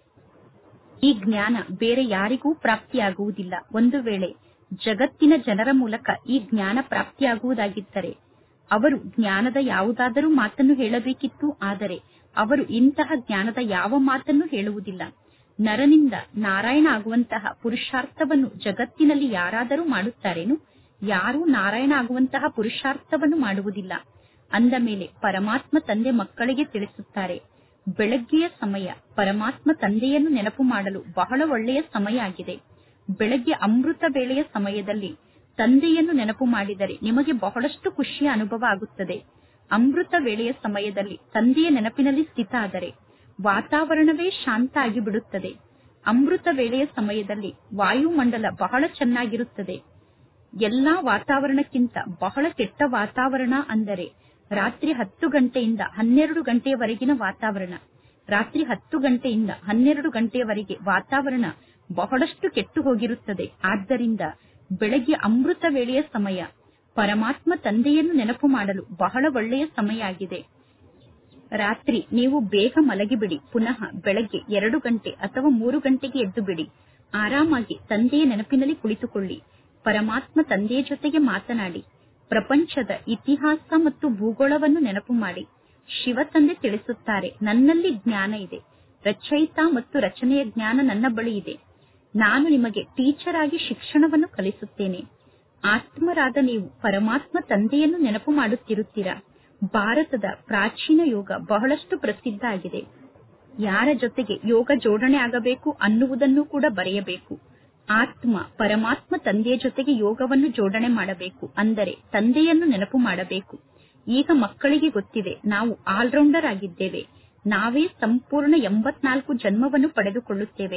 ಈ ಜ್ಞಾನ ಬೇರೆ ಯಾರಿಗೂ ಪ್ರಾಪ್ತಿಯಾಗುವುದಿಲ್ಲ. ಒಂದು ವೇಳೆ ಜಗತ್ತಿನ ಜನರ ಮೂಲಕ ಈ ಜ್ಞಾನ ಪ್ರಾಪ್ತಿಯಾಗುವುದಾಗಿದ್ದರೆ ಅವರು ಜ್ಞಾನದ ಯಾವುದಾದರೂ ಮಾತನ್ನು ಹೇಳಬೇಕಿತ್ತು. ಆದರೆ ಅವರು ಇಂತಹ ಜ್ಞಾನದ ಯಾವ ಮಾತನ್ನು ಹೇಳುವುದಿಲ್ಲ. ನರನಿಂದ ನಾರಾಯಣ ಆಗುವಂತಹ ಪುರುಷಾರ್ಥವನ್ನು ಜಗತ್ತಿನಲ್ಲಿ ಯಾರಾದರೂ ಮಾಡುತ್ತಾರೇನು? ಯಾರೂ ನಾರಾಯಣ ಆಗುವಂತಹ ಪುರುಷಾರ್ಥವನ್ನು ಮಾಡುವುದಿಲ್ಲ. ಅಂದ ಮೇಲೆ ಪರಮಾತ್ಮ ತಂದೆ ಮಕ್ಕಳಿಗೆ ತಿಳಿಸುತ್ತಾರೆ, ಬೆಳಗ್ಗೆಯ ಸಮಯ ಪರಮಾತ್ಮ ತಂದೆಯನ್ನು ನೆನಪು ಮಾಡಲು ಬಹಳ ಒಳ್ಳೆಯ ಸಮಯ ಆಗಿದೆ. ಬೆಳಗ್ಗೆ ಅಮೃತ ವೇಳೆಯ ಸಮಯದಲ್ಲಿ ತಂದೆಯನ್ನು ನೆನಪು ಮಾಡಿದರೆ ನಿಮಗೆ ಬಹಳಷ್ಟು ಖುಷಿಯ ಅನುಭವ ಆಗುತ್ತದೆ. ಅಮೃತ ವೇಳೆಯ ಸಮಯದಲ್ಲಿ ತಂದೆಯ ನೆನಪಿನಲ್ಲಿ ಸ್ಥಿತ ಆದರೆ ವಾತಾವರಣವೇ ಶಾಂತ ಆಗಿಬಿಡುತ್ತದೆ. ಅಮೃತ ವೇಳೆಯ ಸಮಯದಲ್ಲಿ ವಾಯುಮಂಡಲ ಬಹಳ ಚೆನ್ನಾಗಿರುತ್ತದೆ. ಎಲ್ಲಾ ವಾತಾವರಣಕ್ಕಿಂತ ಬಹಳ ಕೆಟ್ಟ ವಾತಾವರಣ ಅಂದರೆ ರಾತ್ರಿ ಹತ್ತು ಗಂಟೆಯಿಂದ ಹನ್ನೆರಡು ಗಂಟೆಯವರೆಗಿನ ವಾತಾವರಣ. ರಾತ್ರಿ ಹತ್ತು ಗಂಟೆಯಿಂದ ಹನ್ನೆರಡು ಗಂಟೆಯವರೆಗೆ ವಾತಾವರಣ ಬಹಳಷ್ಟು ಕೆಟ್ಟು ಹೋಗಿರುತ್ತದೆ. ಆದ್ದರಿಂದ ಬೆಳಗ್ಗೆ ಅಮೃತ ವೇಳೆಯ ಸಮಯ ಪರಮಾತ್ಮ ತಂದೆಯನ್ನು ನೆನಪು ಮಾಡಲು ಬಹಳ ಒಳ್ಳೆಯ ಸಮಯ ಆಗಿದೆ. ರಾತ್ರಿ ನೀವು ಬೇಗ ಮಲಗಿಬಿಡಿ. ಪುನಃ ಬೆಳಗ್ಗೆ ಎರಡು ಗಂಟೆ ಅಥವಾ ಮೂರು ಗಂಟೆಗೆ ಎದ್ದು ಬಿಡಿ. ಆರಾಮಾಗಿ ತಂದೆಯ ನೆನಪಿನಲ್ಲಿ ಕುಳಿತುಕೊಳ್ಳಿ. ಪರಮಾತ್ಮ ತಂದೆಯ ಜೊತೆಗೆ ಮಾತನಾಡಿ. ಪ್ರಪಂಚದ ಇತಿಹಾಸ ಮತ್ತು ಭೂಗೋಳವನ್ನು ನೆನಪು ಮಾಡಿ. ಶಿವ ತಂದೆ ತಿಳಿಸುತ್ತಾರೆ, ನನ್ನಲ್ಲಿ ಜ್ಞಾನ ಇದೆ. ರಚಯಿತ ಮತ್ತು ರಚನೆಯ ಜ್ಞಾನ ನನ್ನ ಬಳಿ ಇದೆ. ನಾನು ನಿಮಗೆ ಟೀಚರ್ ಆಗಿ ಶಿಕ್ಷಣವನ್ನು ಕಲಿಸುತ್ತೇನೆ. ಆತ್ಮರಾದ ನೀವು ಪರಮಾತ್ಮ ತಂದೆಯನ್ನು ನೆನಪು ಮಾಡುತ್ತಿರುತ್ತೀರಾ. ಭಾರತದ ಪ್ರಾಚೀನ ಯೋಗ ಬಹಳಷ್ಟು ಪ್ರಸಿದ್ಧ ಆಗಿದೆ. ಯಾರ ಜೊತೆಗೆ ಯೋಗ ಜೋಡಣೆ ಆಗಬೇಕು ಅನ್ನುವುದನ್ನು ಕೂಡ ಬರೆಯಬೇಕು. ಆತ್ಮ ಪರಮಾತ್ಮ ತಂದೆಯ ಜೊತೆಗೆ ಯೋಗವನ್ನು ಜೋಡಣೆ ಮಾಡಬೇಕು. ಅಂದರೆ ತಂದೆಯನ್ನು ನೆನಪು ಮಾಡಬೇಕು. ಈಗ ಮಕ್ಕಳಿಗೆ ಗೊತ್ತಿದೆ, ನಾವು ಆಲ್ರೌಂಡರ್ ಆಗಿದ್ದೇವೆ. ನಾವೇ ಸಂಪೂರ್ಣ ಎಂಬತ್ನಾಲ್ಕು ಜನ್ಮವನ್ನು ಪಡೆದುಕೊಳ್ಳುತ್ತೇವೆ.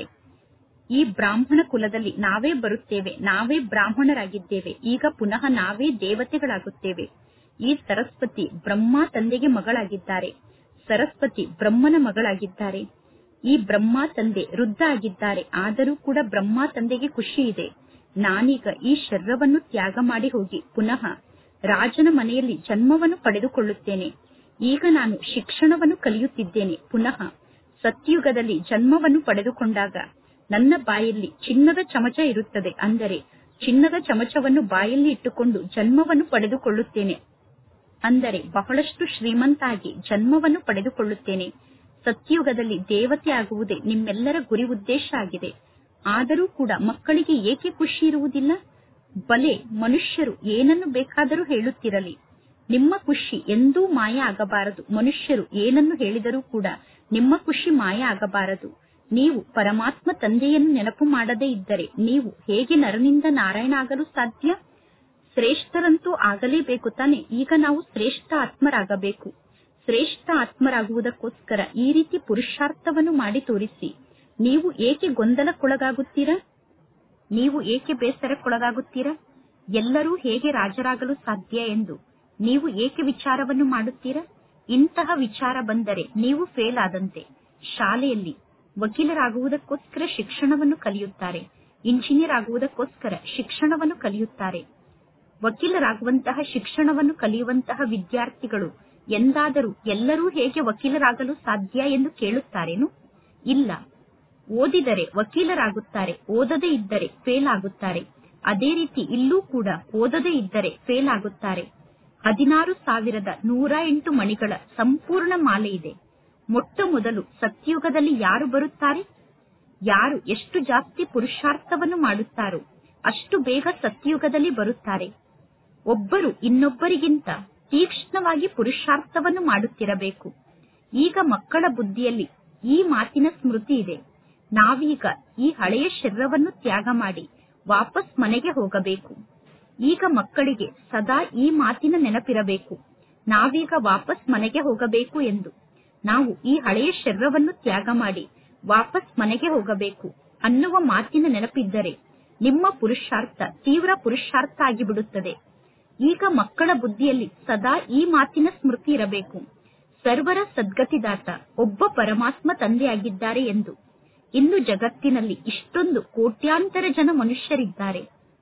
ಈ ಬ್ರಾಹ್ಮಣ ಕುಲದಲ್ಲಿ ನಾವೇ ಬರುತ್ತೇವೆ, ನಾವೇ ಬ್ರಾಹ್ಮಣರಾಗಿದ್ದೇವೆ. ಈಗ ಪುನಃ ನಾವೇ ದೇವತೆಗಳಾಗುತ್ತೇವೆ. ಈ ಸರಸ್ವತಿ ಬ್ರಹ್ಮ ತಂದೆಗೆ ಮಗಳಾಗಿದ್ದಾರೆ. ಸರಸ್ವತಿ ಬ್ರಹ್ಮನ ಮಗಳಾಗಿದ್ದಾರೆ. ಈ ಬ್ರಹ್ಮ ತಂದೆ ವೃದ್ಧ ಆಗಿದ್ದಾರೆ. ಆದರೂ ಕೂಡ ಬ್ರಹ್ಮ ತಂದೆಗೆ ಖುಷಿ ಇದೆ, ನಾನೀಗ ಈ ಶರೀರವನ್ನು ತ್ಯಾಗ ಮಾಡಿ ಹೋಗಿ ಪುನಃ ರಾಜನ ಮನೆಯಲ್ಲಿ ಜನ್ಮವನ್ನು ಪಡೆದುಕೊಳ್ಳುತ್ತೇನೆ. ಈಗ ನಾನು ಶಿಕ್ಷಣವನ್ನು ಕಲಿಯುತ್ತಿದ್ದೇನೆ. ಪುನಃ ಸತ್ಯುಗದಲ್ಲಿ ಜನ್ಮವನ್ನು ಪಡೆದುಕೊಂಡಾಗ ನನ್ನ ಬಾಯಲ್ಲಿ ಚಿನ್ನದ ಚಮಚ ಇರುತ್ತದೆ. ಅಂದರೆ ಚಿನ್ನದ ಚಮಚವನ್ನು ಬಾಯಲ್ಲಿ ಇಟ್ಟುಕೊಂಡು ಜನ್ಮವನ್ನು ಪಡೆದುಕೊಳ್ಳುತ್ತೇನೆ. ಅಂದರೆ ಬಹಳಷ್ಟು ಶ್ರೀಮಂತ ಆಗಿ ಜನ್ಮವನ್ನು ಪಡೆದುಕೊಳ್ಳುತ್ತೇನೆ. ಸತ್ಯುಗದಲ್ಲಿ ದೇವತೆ ಆಗುವುದೇ ನಿಮ್ಮೆಲ್ಲರ ಗುರಿ ಉದ್ದೇಶ ಆಗಿದೆ. ಆದರೂ ಕೂಡ ಮಕ್ಕಳಿಗೆ ಏಕೆ ಖುಷಿ ಇರುವುದಿಲ್ಲ? ಬಲೆ ಮನುಷ್ಯರು ಏನನ್ನು ಬೇಕಾದರೂ ಹೇಳುತ್ತಿರಲಿ, ನಿಮ್ಮ ಖುಷಿ ಎಂದೂ ಮಾಯ ಆಗಬಾರದು. ಮನುಷ್ಯರು ಏನನ್ನು ಹೇಳಿದರೂ ಕೂಡ ನಿಮ್ಮ ಖುಷಿ ಮಾಯ ಆಗಬಾರದು. ನೀವು ಪರಮಾತ್ಮ ತಂದೆಯನ್ನು ನೆನಪು ಮಾಡದೇ ಇದ್ದರೆ ನೀವು ಹೇಗೆ ನರನಿಂದ ನಾರಾಯಣ ಆಗಲು ಸಾಧ್ಯ? ಶ್ರೇಷ್ಠರಂತೂ ಆಗಲೇಬೇಕು ತಾನೆ. ಈಗ ನಾವು ಶ್ರೇಷ್ಠ ಆತ್ಮರಾಗಬೇಕು. ಶ್ರೇಷ್ಠ ಆತ್ಮರಾಗುವುದಕ್ಕೋಸ್ಕರ ಈ ರೀತಿ ಪುರುಷಾರ್ಥವನ್ನು ಮಾಡಿ ತೋರಿಸಿ. ನೀವು ಏಕೆ ಗೊಂದಲಕ್ಕೊಳಗಾಗುತ್ತೀರಾ? ನೀವು ಏಕೆ ಬೇಸರಕ್ಕೊಳಗಾಗುತ್ತೀರಾ? ಎಲ್ಲರೂ ಹೇಗೆ ರಾಜರಾಗಲು ಸಾಧ್ಯ ಎಂದು ನೀವು ಏಕೆ ವಿಚಾರವನ್ನು ಮಾಡುತ್ತೀರಾ? ಇಂತಹ ವಿಚಾರ ಬಂದರೆ ನೀವು ಫೇಲ್ ಆದಂತೆ. ಶಾಲೆಯಲ್ಲಿ ವಕೀಲರಾಗುವುದಕ್ಕೋಸ್ಕರ ಶಿಕ್ಷಣವನ್ನು ಕಲಿಯುತ್ತಾರೆ, ಇಂಜಿನಿಯರ್ ಆಗುವುದಕ್ಕೋಸ್ಕರ ಶಿಕ್ಷಣವನ್ನು ಕಲಿಯುತ್ತಾರೆ. ವಕೀಲರಾಗುವಂತಹ ಶಿಕ್ಷಣವನ್ನು ಕಲಿಯುವಂತಹ ವಿದ್ಯಾರ್ಥಿಗಳು ಎಂದಾದರೂ ಎಲ್ಲರೂ ಹೇಗೆ ವಕೀಲರಾಗಲು ಸಾಧ್ಯ ಎಂದು ಕೇಳುತ್ತಾರೇನು? ಇಲ್ಲ. ಓದಿದರೆ ವಕೀಲರಾಗುತ್ತಾರೆ, ಓದದೇ ಇದ್ದರೆ ಫೇಲ್ ಆಗುತ್ತಾರೆ. ಅದೇ ರೀತಿ ಇಲ್ಲೂ ಕೂಡ ಓದದೇ ಇದ್ದರೆ ಫೇಲ್ ಆಗುತ್ತಾರೆ. ಹದಿನಾರು ಸಾವಿರದ ನೂರ ಎಂಟು ಮಣಿಗಳ ಸಂಪೂರ್ಣ ಮಾಲೆ ಇದೆ. ಮೊಟ್ಟ ಮೊದಲು ಸತ್ಯುಗದಲ್ಲಿ ಯಾರು ಬರುತ್ತಾರೆ? ಯಾರು ಎಷ್ಟು ಜಾಸ್ತಿ ಪುರುಷಾರ್ಥವನ್ನು ಮಾಡುತ್ತಾರೋ ಅಷ್ಟು ಬೇಗ ಸತ್ಯುಗದಲ್ಲಿ ಬರುತ್ತಾರೆ. ಒಬ್ಬರು ಇನ್ನೊಬ್ಬರಿಗಿಂತ ತೀಕ್ಷ್ಣವಾಗಿ ಪುರುಷಾರ್ಥವನ್ನು ಮಾಡುತ್ತಿರಬೇಕು. ಈಗ ಮಕ್ಕಳ ಬುದ್ಧಿಯಲ್ಲಿ ಈ ಮಾತಿನ ಸ್ಮೃತಿ ಇದೆ, ನಾವೀಗ ಈ ಹಳೆಯ ಶರೀರವನ್ನು ತ್ಯಾಗ ಮಾಡಿ ವಾಪಸ್ ಮನೆಗೆ ಹೋಗಬೇಕು. ಈಗ ಮಕ್ಕಳಿಗೆ ಸದಾ ಈ ಮಾತಿನ ನೆನಪಿರಬೇಕು, ನಾವೀಗ ವಾಪಸ್ ಮನೆಗೆ ಹೋಗಬೇಕು ಎಂದು. ನಾವು ಈ ಹಳೆಯ ಶರೀರವನ್ನು ತ್ಯಾಗ ಮಾಡಿ ವಾಪಸ್ ಮನೆಗೆ ಹೋಗಬೇಕು ಅನ್ನುವ ಮಾತಿನ ನೆನಪಿದ್ದರೆ ನಿಮ್ಮ ಪುರುಷಾರ್ಥ ತೀವ್ರ ಪುರುಷಾರ್ಥ ಆಗಿಬಿಡುತ್ತದೆ. ಈಗ ಮಕ್ಕಳ ಬುದ್ಧಿಯಲ್ಲಿ ಸದಾ ಈ ಮಾತಿನ ಸ್ಮೃತಿ ಇರಬೇಕು, ಸರ್ವರ ಸದ್ಗತಿದಾತ ಒಬ್ಬ ಪರಮಾತ್ಮ ತಂದೆಯಾಗಿದ್ದಾರೆ ಎಂದು. ಇಂದು ಜಗತ್ತಿನಲ್ಲಿ ಇಷ್ಟೊಂದು ಕೋಟ್ಯಾಂತರ ಜನ ಮನುಷ್ಯರಿದ್ದಾರೆ.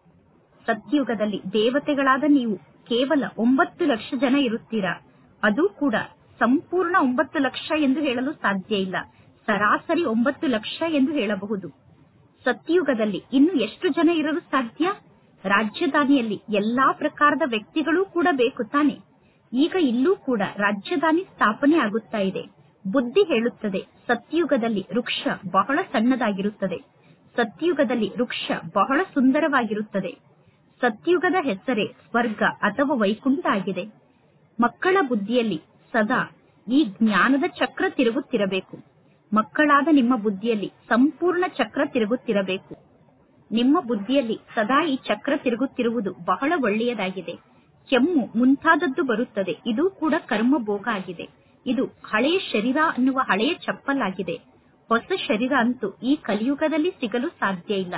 ಸತ್ಯುಗದಲ್ಲಿ ದೇವತೆಗಳಾದ ನೀವು ಕೇವಲ ಒಂಬತ್ತು ಲಕ್ಷ ಜನ ಇರುತ್ತೀರಾ. ಅದು ಕೂಡ ಸಂಪೂರ್ಣ ಒಂಬತ್ತು ಲಕ್ಷ ಎಂದು ಹೇಳಲು ಸಾಧ್ಯ ಇಲ್ಲ, ಸರಾಸರಿ ಒಂಬತ್ತು ಲಕ್ಷ ಎಂದು ಹೇಳಬಹುದು. ಸತ್ಯುಗದಲ್ಲಿ ಇನ್ನು ಎಷ್ಟು ಜನ ಇರಲು ಸಾಧ್ಯ? ರಾಜಧಾನಿಯಲ್ಲಿ ಎಲ್ಲಾ ಪ್ರಕಾರದ ವ್ಯಕ್ತಿಗಳೂ ಕೂಡ ಬೇಕು ತಾನೆ. ಈಗ ಇಲ್ಲೂ ಕೂಡ ರಾಜಧಾನಿ ಸ್ಥಾಪನೆ ಆಗುತ್ತಾ ಇದೆ. ಬುದ್ಧಿ ಹೇಳುತ್ತದೆ, ಸತ್ಯುಗದಲ್ಲಿ ವೃಕ್ಷ ಬಹಳ ಸಣ್ಣದಾಗಿರುತ್ತದೆ, ಸತ್ಯುಗದಲ್ಲಿ ವೃಕ್ಷ ಬಹಳ ಸುಂದರವಾಗಿರುತ್ತದೆ. ಸತ್ಯುಗದ ಹೆಸರೇ ಸ್ವರ್ಗ ಅಥವಾ ವೈಕುಂಠ ಆಗಿದೆ. ಮಕ್ಕಳ ಬುದ್ಧಿಯಲ್ಲಿ ಸದಾ ಈ ಜ್ಞಾನದ ಚಕ್ರ ತಿರುಗುತ್ತಿರಬೇಕು. ಮಕ್ಕಳಾದ ನಿಮ್ಮ ಬುದ್ಧಿಯಲ್ಲಿ ಸಂಪೂರ್ಣ ಚಕ್ರ ತಿರುಗುತ್ತಿರಬೇಕು. ನಿಮ್ಮ ಬುದ್ಧಿಯಲ್ಲಿ ಸದಾ ಈ ಚಕ್ರ ತಿರುಗುತ್ತಿರುವುದು ಬಹಳ ಒಳ್ಳೆಯದಾಗಿದೆ. ಕೆಮ್ಮು ಮುಂತಾದದ್ದು ಬರುತ್ತದೆ, ಇದು ಕೂಡ ಕರ್ಮ ಭೋಗ ಆಗಿದೆ. ಇದು ಹಳೆಯ ಶರೀರ ಅನ್ನುವ ಹಳೆಯ ಚಪ್ಪಲಾಗಿದೆ. ಹೊಸ ಶರೀರ ಅಂತೂ ಈ ಕಲಿಯುಗದಲ್ಲಿ ಸಿಗಲು ಸಾಧ್ಯ ಇಲ್ಲ.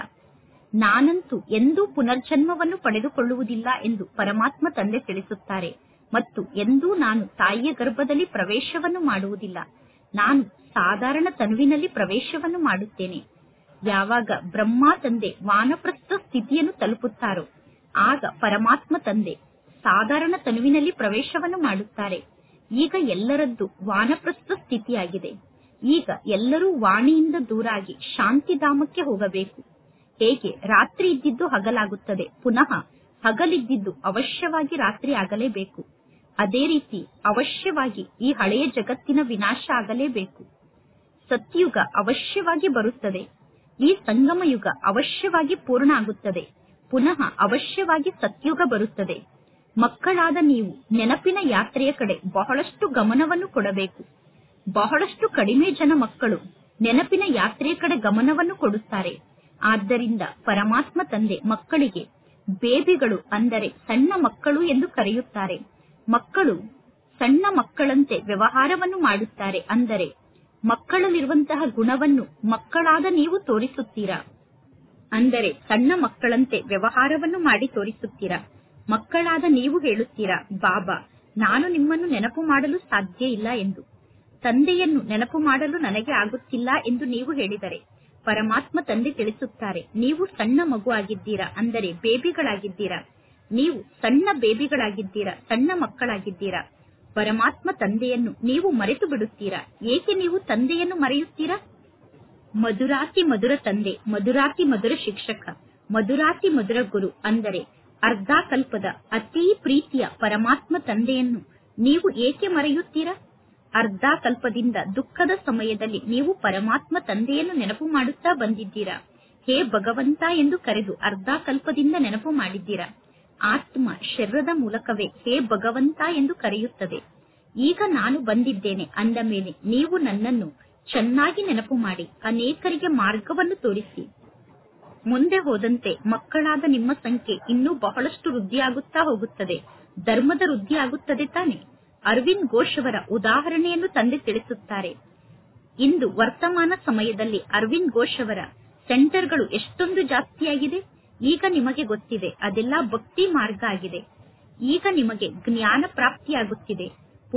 ನಾನಂತೂ ಎಂದೂ ಪುನರ್ಜನ್ಮವನ್ನು ಪಡೆದುಕೊಳ್ಳುವುದಿಲ್ಲ ಎಂದು ಪರಮಾತ್ಮ ತಂದೆ ತಿಳಿಸುತ್ತಾರೆ. ಮತ್ತು ಎಂದೂ ನಾನು ತಾಯಿಯ ಗರ್ಭದಲ್ಲಿ ಪ್ರವೇಶವನ್ನು ಮಾಡುವುದಿಲ್ಲ. ನಾನು ಸಾಧಾರಣ ತನುವಿನಲ್ಲಿ ಪ್ರವೇಶವನ್ನು ಮಾಡುತ್ತೇನೆ. ಯಾವಾಗ ಬ್ರಹ್ಮ ತಂದೆ ವಾನಪ್ರಸ್ಥ ಸ್ಥಿತಿಯನ್ನು ತಲುಪುತ್ತಾರೋ ಆಗ ಪರಮಾತ್ಮ ತಂದೆ ಸಾಧಾರಣ ತನುವಿನಲ್ಲಿ ಪ್ರವೇಶವನ್ನು ಮಾಡುತ್ತಾರೆ. ಈಗ ಎಲ್ಲರದ್ದು ವಾನಪ್ರಸ್ಥ ಸ್ಥಿತಿಯಾಗಿದೆ. ಈಗ ಎಲ್ಲರೂ ವಾಣಿಯಿಂದ ದೂರಾಗಿ ಶಾಂತಿಧಾಮಕ್ಕೆ ಹೋಗಬೇಕು. ಹೇಗೆ ರಾತ್ರಿ ಇದ್ದಿದ್ದು ಹಗಲಾಗುತ್ತದೆ, ಪುನಃ ಹಗಲಿದ್ದಿದ್ದು ಅವಶ್ಯವಾಗಿ ರಾತ್ರಿ ಆಗಲೇಬೇಕು. ಅದೇ ರೀತಿ ಅವಶ್ಯವಾಗಿ ಈ ಹಳೆಯ ಜಗತ್ತಿನ ವಿನಾಶ ಆಗಲೇಬೇಕು. ಸತ್ಯುಗ ಅವಶ್ಯವಾಗಿ ಬರುತ್ತದೆ. ಈ ಸಂಗಮ ಯುಗ ಅವಶ್ಯವಾಗಿ ಪೂರ್ಣ ಆಗುತ್ತದೆ. ಪುನಃ ಅವಶ್ಯವಾಗಿ ಸತ್ಯುಗ ಬರುತ್ತದೆ. ಮಕ್ಕಳಾದ ನೀವು ನೆನಪಿನ ಯಾತ್ರೆಯ ಕಡೆ ಬಹಳಷ್ಟು ಗಮನವನ್ನು ಕೊಡಬೇಕು. ಬಹಳಷ್ಟು ಕಡಿಮೆ ಜನ ಮಕ್ಕಳು ನೆನಪಿನ ಯಾತ್ರೆಯ ಕಡೆ ಗಮನವನ್ನು ಕೊಡುತ್ತಾರೆ. ಆದ್ದರಿಂದ ಪರಮಾತ್ಮ ತಂದೆ ಮಕ್ಕಳಿಗೆ ಬೇಬಿಗಳು ಅಂದರೆ ಸಣ್ಣ ಮಕ್ಕಳು ಎಂದು ಕರೆಯುತ್ತಾರೆ. ಮಕ್ಕಳು ಸಣ್ಣ ಮಕ್ಕಳಂತೆ ವ್ಯವಹಾರವನ್ನು ಮಾಡುತ್ತಾರೆ. ಅಂದರೆ ಮಕ್ಕಳಲ್ಲಿರುವಂತಹ ಗುಣವನ್ನು ಮಕ್ಕಳಾದ ನೀವು ತೋರಿಸುತ್ತೀರಾ. ಅಂದರೆ ಸಣ್ಣ ಮಕ್ಕಳಂತೆ ವ್ಯವಹಾರವನ್ನು ಮಾಡಿ ತೋರಿಸುತ್ತೀರಾ. ಮಕ್ಕಳಾದ ನೀವು ಹೇಳುತ್ತೀರಾ, ಬಾಬಾ, ನಾನು ನಿಮ್ಮನ್ನು ನೆನಪು ಮಾಡಲು ಸಾಧ್ಯ ಇಲ್ಲ ಎಂದು. ತಂದೆಯನ್ನು ನೆನಪು ಮಾಡಲು ನನಗೆ ಆಗುತ್ತಿಲ್ಲ ಎಂದು ನೀವು ಹೇಳಿದರೆ ಪರಮಾತ್ಮ ತಂದೆ ತಿಳಿಸುತ್ತಾರೆ, ನೀವು ಸಣ್ಣ ಮಗು ಆಗಿದ್ದೀರಾ. ಅಂದರೆ ಬೇಬಿಗಳಾಗಿದ್ದೀರಾ. ನೀವು ಸಣ್ಣ ಬೇಬಿಗಳಾಗಿದ್ದೀರಾ, ಸಣ್ಣ ಮಕ್ಕಳಾಗಿದ್ದೀರಾ. ಪರಮಾತ್ಮ ತಂದೆಯನ್ನು ನೀವು ಮರೆತು ಬಿಡುತ್ತೀರಾ. ಏಕೆ ನೀವು ತಂದೆಯನ್ನು ಮರೆಯುತ್ತೀರಾ? ಮಧುರಾತಿ ಮಧುರ ತಂದೆ, ಮಧುರಾತಿ ಮಧುರ ಶಿಕ್ಷಕ, ಮಧುರಾತಿ ಮಧುರ ಗುರು. ಅಂದರೆ ಅರ್ಧ ಕಲ್ಪದ ಅತೀ ಪ್ರೀತಿಯ ಪರಮಾತ್ಮ ತಂದೆಯನ್ನು ನೀವು ಏಕೆ ಮರೆಯುತ್ತೀರಾ? ಅರ್ಧ ಕಲ್ಪದಿಂದ ದುಃಖದ ಸಮಯದಲ್ಲಿ ನೀವು ಪರಮಾತ್ಮ ತಂದೆಯನ್ನು ನೆನಪು ಮಾಡುತ್ತಾ ಬಂದಿದ್ದೀರಾ. ಹೇ ಭಗವಂತ ಎಂದು ಕರೆದು ಅರ್ಧ ಕಲ್ಪದಿಂದ ನೆನಪು ಮಾಡಿದ್ದೀರಾ. ಆತ್ಮ ಶರೀರದ ಮೂಲಕವೇ ಹೇ ಭಗವಂತ ಎಂದು ಕರೆಯುತ್ತದೆ. ಈಗ ನಾನು ಬಂದಿದ್ದೇನೆ ಅಂದ ಮೇಲೆ ನೀವು ನನ್ನನ್ನು ಚೆನ್ನಾಗಿ ನೆನಪು ಮಾಡಿ ಅನೇಕರಿಗೆ ಮಾರ್ಗವನ್ನು ತೋರಿಸಿ. ಮುಂದೆ ಹೋದಂತೆ ಮಕ್ಕಳಾದ ನಿಮ್ಮ ಸಂಖ್ಯೆ ಇನ್ನೂ ಬಹಳಷ್ಟು ವೃದ್ಧಿಯಾಗುತ್ತಾ ಹೋಗುತ್ತದೆ. ಧರ್ಮದ ವೃದ್ಧಿಯಾಗುತ್ತದೆ ತಾನೆ. ಅರವಿಂದ್ ಘೋಷ್ ಅವರ ಉದಾಹರಣೆಯನ್ನು ತಂದೆ ತಿಳಿಸುತ್ತಾರೆ. ಇಂದು ವರ್ತಮಾನ ಸಮಯದಲ್ಲಿ ಅರವಿಂದ್ ಘೋಷ್ ಅವರ ಸೆಂಟರ್ಗಳು ಎಷ್ಟೊಂದು ಜಾಸ್ತಿಯಾಗಿದೆ. ಈಗ ನಿಮಗೆ ಗೊತ್ತಿದೆ, ಅದೆಲ್ಲ ಭಕ್ತಿ ಮಾರ್ಗ ಆಗಿದೆ. ಈಗ ನಿಮಗೆ ಜ್ಞಾನ ಪ್ರಾಪ್ತಿಯಾಗುತ್ತಿದೆ.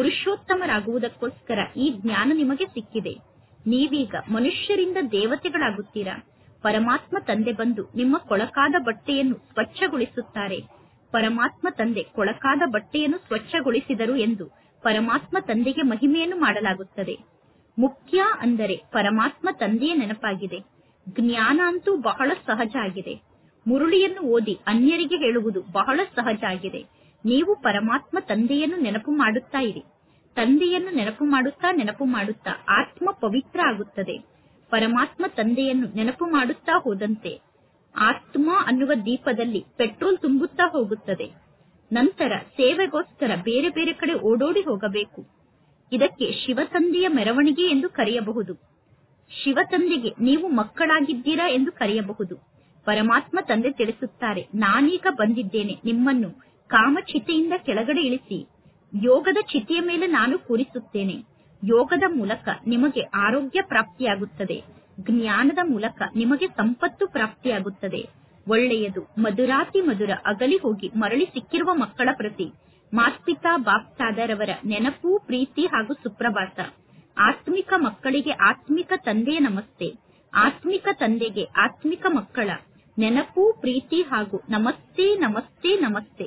ಪುರುಷೋತ್ತಮರಾಗುವುದಕ್ಕೋಸ್ಕರ ಈ ಜ್ಞಾನ ನಿಮಗೆ ಸಿಕ್ಕಿದೆ. ನೀವೀಗ ಮನುಷ್ಯರಿಂದ ದೇವತೆಗಳಾಗುತ್ತೀರಾ. ಪರಮಾತ್ಮ ತಂದೆ ಬಂದು ನಿಮ್ಮ ಕೊಳಕಾದ ಬಟ್ಟೆಯನ್ನು ಸ್ವಚ್ಛಗೊಳಿಸುತ್ತಾರೆ. ಪರಮಾತ್ಮ ತಂದೆ ಕೊಳಕಾದ ಬಟ್ಟೆಯನ್ನು ಸ್ವಚ್ಛಗೊಳಿಸಿದರು ಎಂದು ಪರಮಾತ್ಮ ತಂದೆಗೆ ಮಹಿಮೆಯನ್ನು ಮಾಡಲಾಗುತ್ತದೆ. ಮುಖ್ಯ ಅಂದರೆ ಪರಮಾತ್ಮ ತಂದೆಯ ನೆನಪಾಗಿದೆ. ಜ್ಞಾನ ಅಂತೂ ಬಹಳ ಸಹಜ ಆಗಿದೆ. ಮುರುಳಿಯನ್ನು ಓದಿ ಅನ್ಯರಿಗೆ ಹೇಳುವುದು ಬಹಳ ಸಹಜ ಆಗಿದೆ. ನೀವು ಪರಮಾತ್ಮ ತಂದೆಯನ್ನು ನೆನಪು ಮಾಡುತ್ತಾ ಇರಿ. ತಂದೆಯನ್ನು ನೆನಪು ಮಾಡುತ್ತಾ ನೆನಪು ಮಾಡುತ್ತಾ ಆತ್ಮ ಪವಿತ್ರ ಆಗುತ್ತದೆ. ಪರಮಾತ್ಮ ತಂದೆಯನ್ನು ನೆನಪು ಮಾಡುತ್ತಾ ಹೋದಂತೆ ಆತ್ಮ ಅನ್ನುವ ದೀಪದಲ್ಲಿ ಪೆಟ್ರೋಲ್ ತುಂಬುತ್ತಾ ಹೋಗುತ್ತದೆ. ನಂತರ ಸೇವೆಗೋಸ್ಕರ ಬೇರೆ ಬೇರೆ ಕಡೆ ಓಡೋಡಿ ಹೋಗಬೇಕು. ಇದಕ್ಕೆ ಶಿವತಂದೆಯ ಮೆರವಣಿಗೆ ಎಂದು ಕರೆಯಬಹುದು. ಶಿವತಂದೆಗೆ ನೀವು ಮಕ್ಕಳಾಗಿದ್ದೀರಾ ಎಂದು ಕರೆಯಬಹುದು. ಪರಮಾತ್ಮ ತಂದೆ ತಿಳಿಸುತ್ತಾರೆ, ನಾನೀಗ ಬಂದಿದ್ದೇನೆ ನಿಮ್ಮನ್ನು ಕಾಮಚಿತೆಯಿಂದ ಕೆಳಗಡೆ ಇಳಿಸಿ ಯೋಗದ ಚಿತೆಯ ಮೇಲೆ ನಾನು ಕೂರಿಸುತ್ತೇನೆ. ಯೋಗದ ಮೂಲಕ ನಿಮಗೆ ಆರೋಗ್ಯ ಪ್ರಾಪ್ತಿಯಾಗುತ್ತದೆ. ಜ್ಞಾನದ ಮೂಲಕ ನಿಮಗೆ ಸಂಪತ್ತು ಪ್ರಾಪ್ತಿಯಾಗುತ್ತದೆ. ಒಳ್ಳೆಯದು. ಮಧುರಾತಿ ಮಧುರ ಅಗಲಿ ಹೋಗಿ ಮರಳಿ ಸಿಕ್ಕಿರುವ ಮಕ್ಕಳ ಪ್ರತಿ ಮಾಸ್ಪಿತಾ ಬಾಪ್ತಾದರವರ ನೆನಪು, ಪ್ರೀತಿ ಹಾಗೂ ಸುಪ್ರಭಾತ. ಆತ್ಮಿಕ ಮಕ್ಕಳಿಗೆ ಆತ್ಮಿಕ ತಂದೆಯ ನಮಸ್ತೆ. ಆತ್ಮಿಕ ತಂದೆಗೆ ಆತ್ಮಿಕ ಮಕ್ಕಳ ನೆನಪು, ಪ್ರೀತಿ ಹಾಗೂ ನಮಸ್ತೆ ನಮಸ್ತೆ ನಮಸ್ತೆ.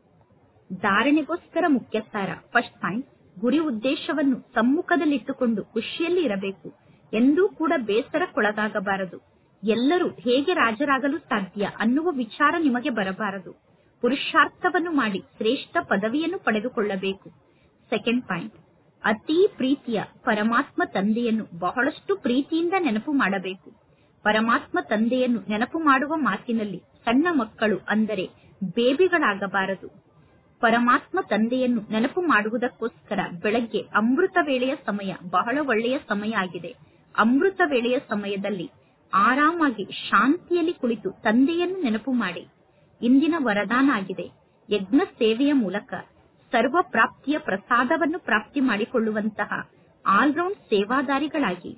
ಧಾರಣೆಗೋಸ್ಕರ ಮುಖ್ಯ ಸಾರ. ಫಸ್ಟ್ ಪಾಯಿಂಟ್, ಗುರಿ ಉದ್ದೇಶವನ್ನು ಸಮ್ಮುಖದಲ್ಲಿಟ್ಟುಕೊಂಡು ಖುಷಿಯಲ್ಲಿ ಇರಬೇಕು. ಎಂದೂ ಕೂಡ ಬೇಸರಕ್ಕೊಳಗಾಗಬಾರದು. ಎಲ್ಲರೂ ಹೇಗೆ ರಾಜರಾಗಲು ಸಾಧ್ಯ ಅನ್ನುವ ವಿಚಾರ ನಿಮಗೆ ಬರಬಾರದು. ಪುರುಷಾರ್ಥವನ್ನು ಮಾಡಿ ಶ್ರೇಷ್ಠ ಪದವಿಯನ್ನು ಪಡೆದುಕೊಳ್ಳಬೇಕು. ಸೆಕೆಂಡ್ ಪಾಯಿಂಟ್, ಅತಿ ಪ್ರೀತಿಯ ಪರಮಾತ್ಮ ತಂದೆಯನ್ನು ಬಹಳಷ್ಟು ಪ್ರೀತಿಯಿಂದ ನೆನಪು ಮಾಡಬೇಕು. ಪರಮಾತ್ಮ ತಂದೆಯನ್ನು ನೆನಪು ಮಾಡುವ ಮಾತಿನಲ್ಲಿ ಸಣ್ಣ ಮಕ್ಕಳು ಅಂದರೆ ಬೇಬಿಗಳಾಗಬಾರದು. ಪರಮಾತ್ಮ ತಂದೆಯನ್ನು ನೆನಪು ಮಾಡುವುದಕ್ಕೋಸ್ಕರ ಬೆಳಗ್ಗೆ ಅಮೃತ ವೇಳೆಯ ಸಮಯ ಬಹಳ ಒಳ್ಳೆಯ ಸಮಯ ಆಗಿದೆ. ಅಮೃತ ವೇಳೆಯ ಸಮಯದಲ್ಲಿ ಆರಾಮಾಗಿ ಶಾಂತಿಯಲ್ಲಿ ಕುಳಿತು ತಂದೆಯನ್ನು ನೆನಪು ಮಾಡಿ. ಇಂದಿನ ವರದಾನ ಆಗಿದೆ, ಯಜ್ಞ ಸೇವೆಯ ಮೂಲಕ ಸರ್ವ ಪ್ರಾಪ್ತಿಯ ಪ್ರಸಾದವನ್ನು ಪ್ರಾಪ್ತಿ ಮಾಡಿಕೊಳ್ಳುವಂತಹ ಆಲ್ರೌಂಡ್ ಸೇವಾದಾರಿಗಳಾಗಿ.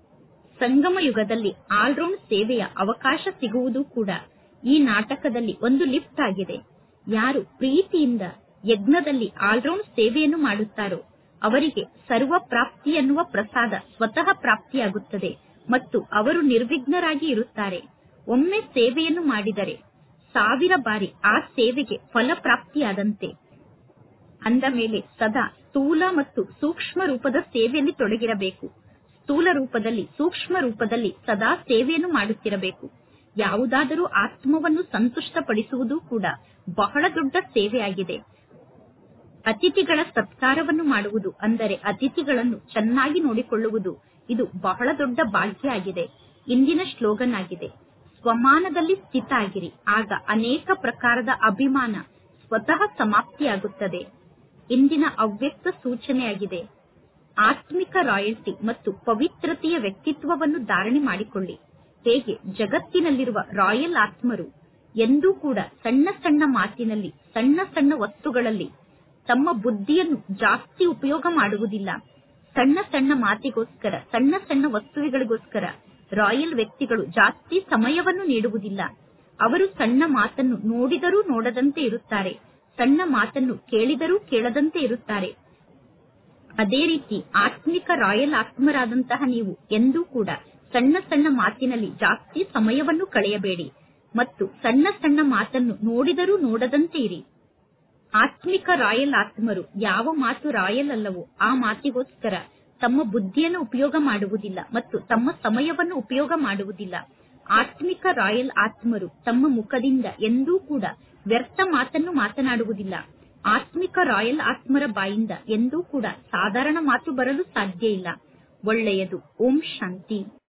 ಸಂಗಮ ಯುಗದಲ್ಲಿ ಆಲ್ರೌಂಡ್ ಸೇವೆಯ ಅವಕಾಶ ಸಿಗುವುದು ಕೂಡ ಈ ನಾಟಕದಲ್ಲಿ ಒಂದು ಲಿಫ್ಟ್ ಆಗಿದೆ. ಯಾರು ಪ್ರೀತಿಯಿಂದ ಯಜ್ಞದಲ್ಲಿ ಆಲ್ರೌಂಡ್ ಸೇವೆಯನ್ನು ಮಾಡುತ್ತಾರೋ ಅವರಿಗೆ ಸರ್ವ ಪ್ರಾಪ್ತಿ ಎನ್ನುವ ಪ್ರಸಾದ ಸ್ವತಃ ಪ್ರಾಪ್ತಿಯಾಗುತ್ತದೆ ಮತ್ತು ಅವರು ನಿರ್ವಿಘ್ನರಾಗಿ ಇರುತ್ತಾರೆ. ಒಮ್ಮೆ ಸೇವೆಯನ್ನು ಮಾಡಿದರೆ ಸಾವಿರ ಬಾರಿ ಆ ಸೇವೆಗೆ ಫಲ ಪ್ರಾಪ್ತಿಯಾದಂತೆ. ಅಂದ ಮೇಲೆ ಸದಾ ಸ್ಥೂಲ ಮತ್ತು ಸೂಕ್ಷ್ಮ ರೂಪದ ಸೇವೆಯಲ್ಲಿ ತೊಡಗಿರಬೇಕು. ಸ್ಥೂಲ ರೂಪದಲ್ಲಿ, ಸೂಕ್ಷ್ಮ ರೂಪದಲ್ಲಿ ಸದಾ ಸೇವೆಯನ್ನು ಮಾಡುತ್ತಿರಬೇಕು. ಯಾವುದಾದರೂ ಆತ್ಮವನ್ನು ಸಂತುಷ್ಟಪಡಿಸುವುದು ಕೂಡ ಬಹಳ ದೊಡ್ಡ ಸೇವೆಯಾಗಿದೆ. ಅತಿಥಿಗಳ ಸತ್ಕಾರವನ್ನು ಮಾಡುವುದು ಅಂದರೆ ಅತಿಥಿಗಳನ್ನು ಚೆನ್ನಾಗಿ ನೋಡಿಕೊಳ್ಳುವುದು, ಇದು ಬಹಳ ದೊಡ್ಡ ಭಾಗ್ಯ ಆಗಿದೆ. ಇಂದಿನ ಶ್ಲೋಗನ್ ಆಗಿದೆ, ಸ್ವಮಾನದಲ್ಲಿ ಸ್ಥಿತ ಆಗಿರಿ, ಆಗ ಅನೇಕ ಪ್ರಕಾರದ ಅಭಿಮಾನ ಸ್ವತಃ ಸಮಾಪ್ತಿಯಾಗುತ್ತದೆ. ಇಂದಿನ ಅವ್ಯಕ್ತ ಸೂಚನೆಯಾಗಿದೆ, ಆತ್ಮಿಕ ರಾಯಲ್ಟಿ ಮತ್ತು ಪವಿತ್ರತೆಯ ವ್ಯಕ್ತಿತ್ವವನ್ನು ಧಾರಣೆ ಮಾಡಿಕೊಳ್ಳಿ. ಹೇಗೆ ಜಗತ್ತಿನಲ್ಲಿರುವ ರಾಯಲ್ ಆತ್ಮರು ಎಂದೂ ಕೂಡ ಸಣ್ಣ ಸಣ್ಣ ಮಾತಿನಲ್ಲಿ, ಸಣ್ಣ ಸಣ್ಣ ವಸ್ತುಗಳಲ್ಲಿ ತಮ್ಮ ಬುದ್ಧಿಯನ್ನು ಜಾಸ್ತಿ ಉಪಯೋಗ ಮಾಡುವುದಿಲ್ಲ. ಸಣ್ಣ ಸಣ್ಣ ಮಾತಿಗೋಸ್ಕರ, ಸಣ್ಣ ಸಣ್ಣ ವಸ್ತುಗಳಿಗೋಸ್ಕರ ರಾಯಲ್ ವ್ಯಕ್ತಿಗಳು ಜಾಸ್ತಿ ಸಮಯವನ್ನು ನೀಡುವುದಿಲ್ಲ. ಅವರು ಸಣ್ಣ ಮಾತನ್ನು ನೋಡಿದರೂ ನೋಡದಂತೆ ಇರುತ್ತಾರೆ, ಸಣ್ಣ ಮಾತನ್ನು ಕೇಳಿದರೂ ಕೇಳದಂತೆ ಇರುತ್ತಾರೆ. ಅದೇ ರೀತಿ ಆತ್ಮಿಕ ರಾಯಲ್ ಆತ್ಮರಾದಂತಹ ನೀವು ಎಂದೂ ಕೂಡ ಸಣ್ಣ ಸಣ್ಣ ಮಾತಿನಲ್ಲಿ ಜಾಸ್ತಿ ಸಮಯವನ್ನು ಕಳೆಯಬೇಡಿ ಮತ್ತು ಸಣ್ಣ ಸಣ್ಣ ಮಾತನ್ನು ನೋಡಿದರೂ ನೋಡದಂತೆ ಇರಿ. ಆತ್ಮಿಕ ರಾಯಲ್ ಆತ್ಮರು ಯಾವ ಮಾತು ರಾಯಲ್ ಅಲ್ಲವೋ ಆ ಮಾತಿಗೋಸ್ಕರ ತಮ್ಮ ಬುದ್ಧಿಯನ್ನು ಉಪಯೋಗ ಮಾಡುವುದಿಲ್ಲ ಮತ್ತು ತಮ್ಮ ಸಮಯವನ್ನು ಉಪಯೋಗ ಮಾಡುವುದಿಲ್ಲ. ಆತ್ಮಿಕ ರಾಯಲ್ ಆತ್ಮರು ತಮ್ಮ ಮುಖದಿಂದ ಎಂದೂ ಕೂಡ ವ್ಯರ್ಥ ಮಾತನ್ನು ಮಾತನಾಡುವುದಿಲ್ಲ. ಆತ್ಮಿಕ ರಾಯಲ್ ಆತ್ಮರ ಬಾಯಿಂದ ಎಂದೂ ಕೂಡ ಸಾಧಾರಣ ಮಾತು ಬರಲು ಸಾಧ್ಯ ಇಲ್ಲ. ಒಳ್ಳೆಯದು. ಓಂ ಶಾಂತಿ.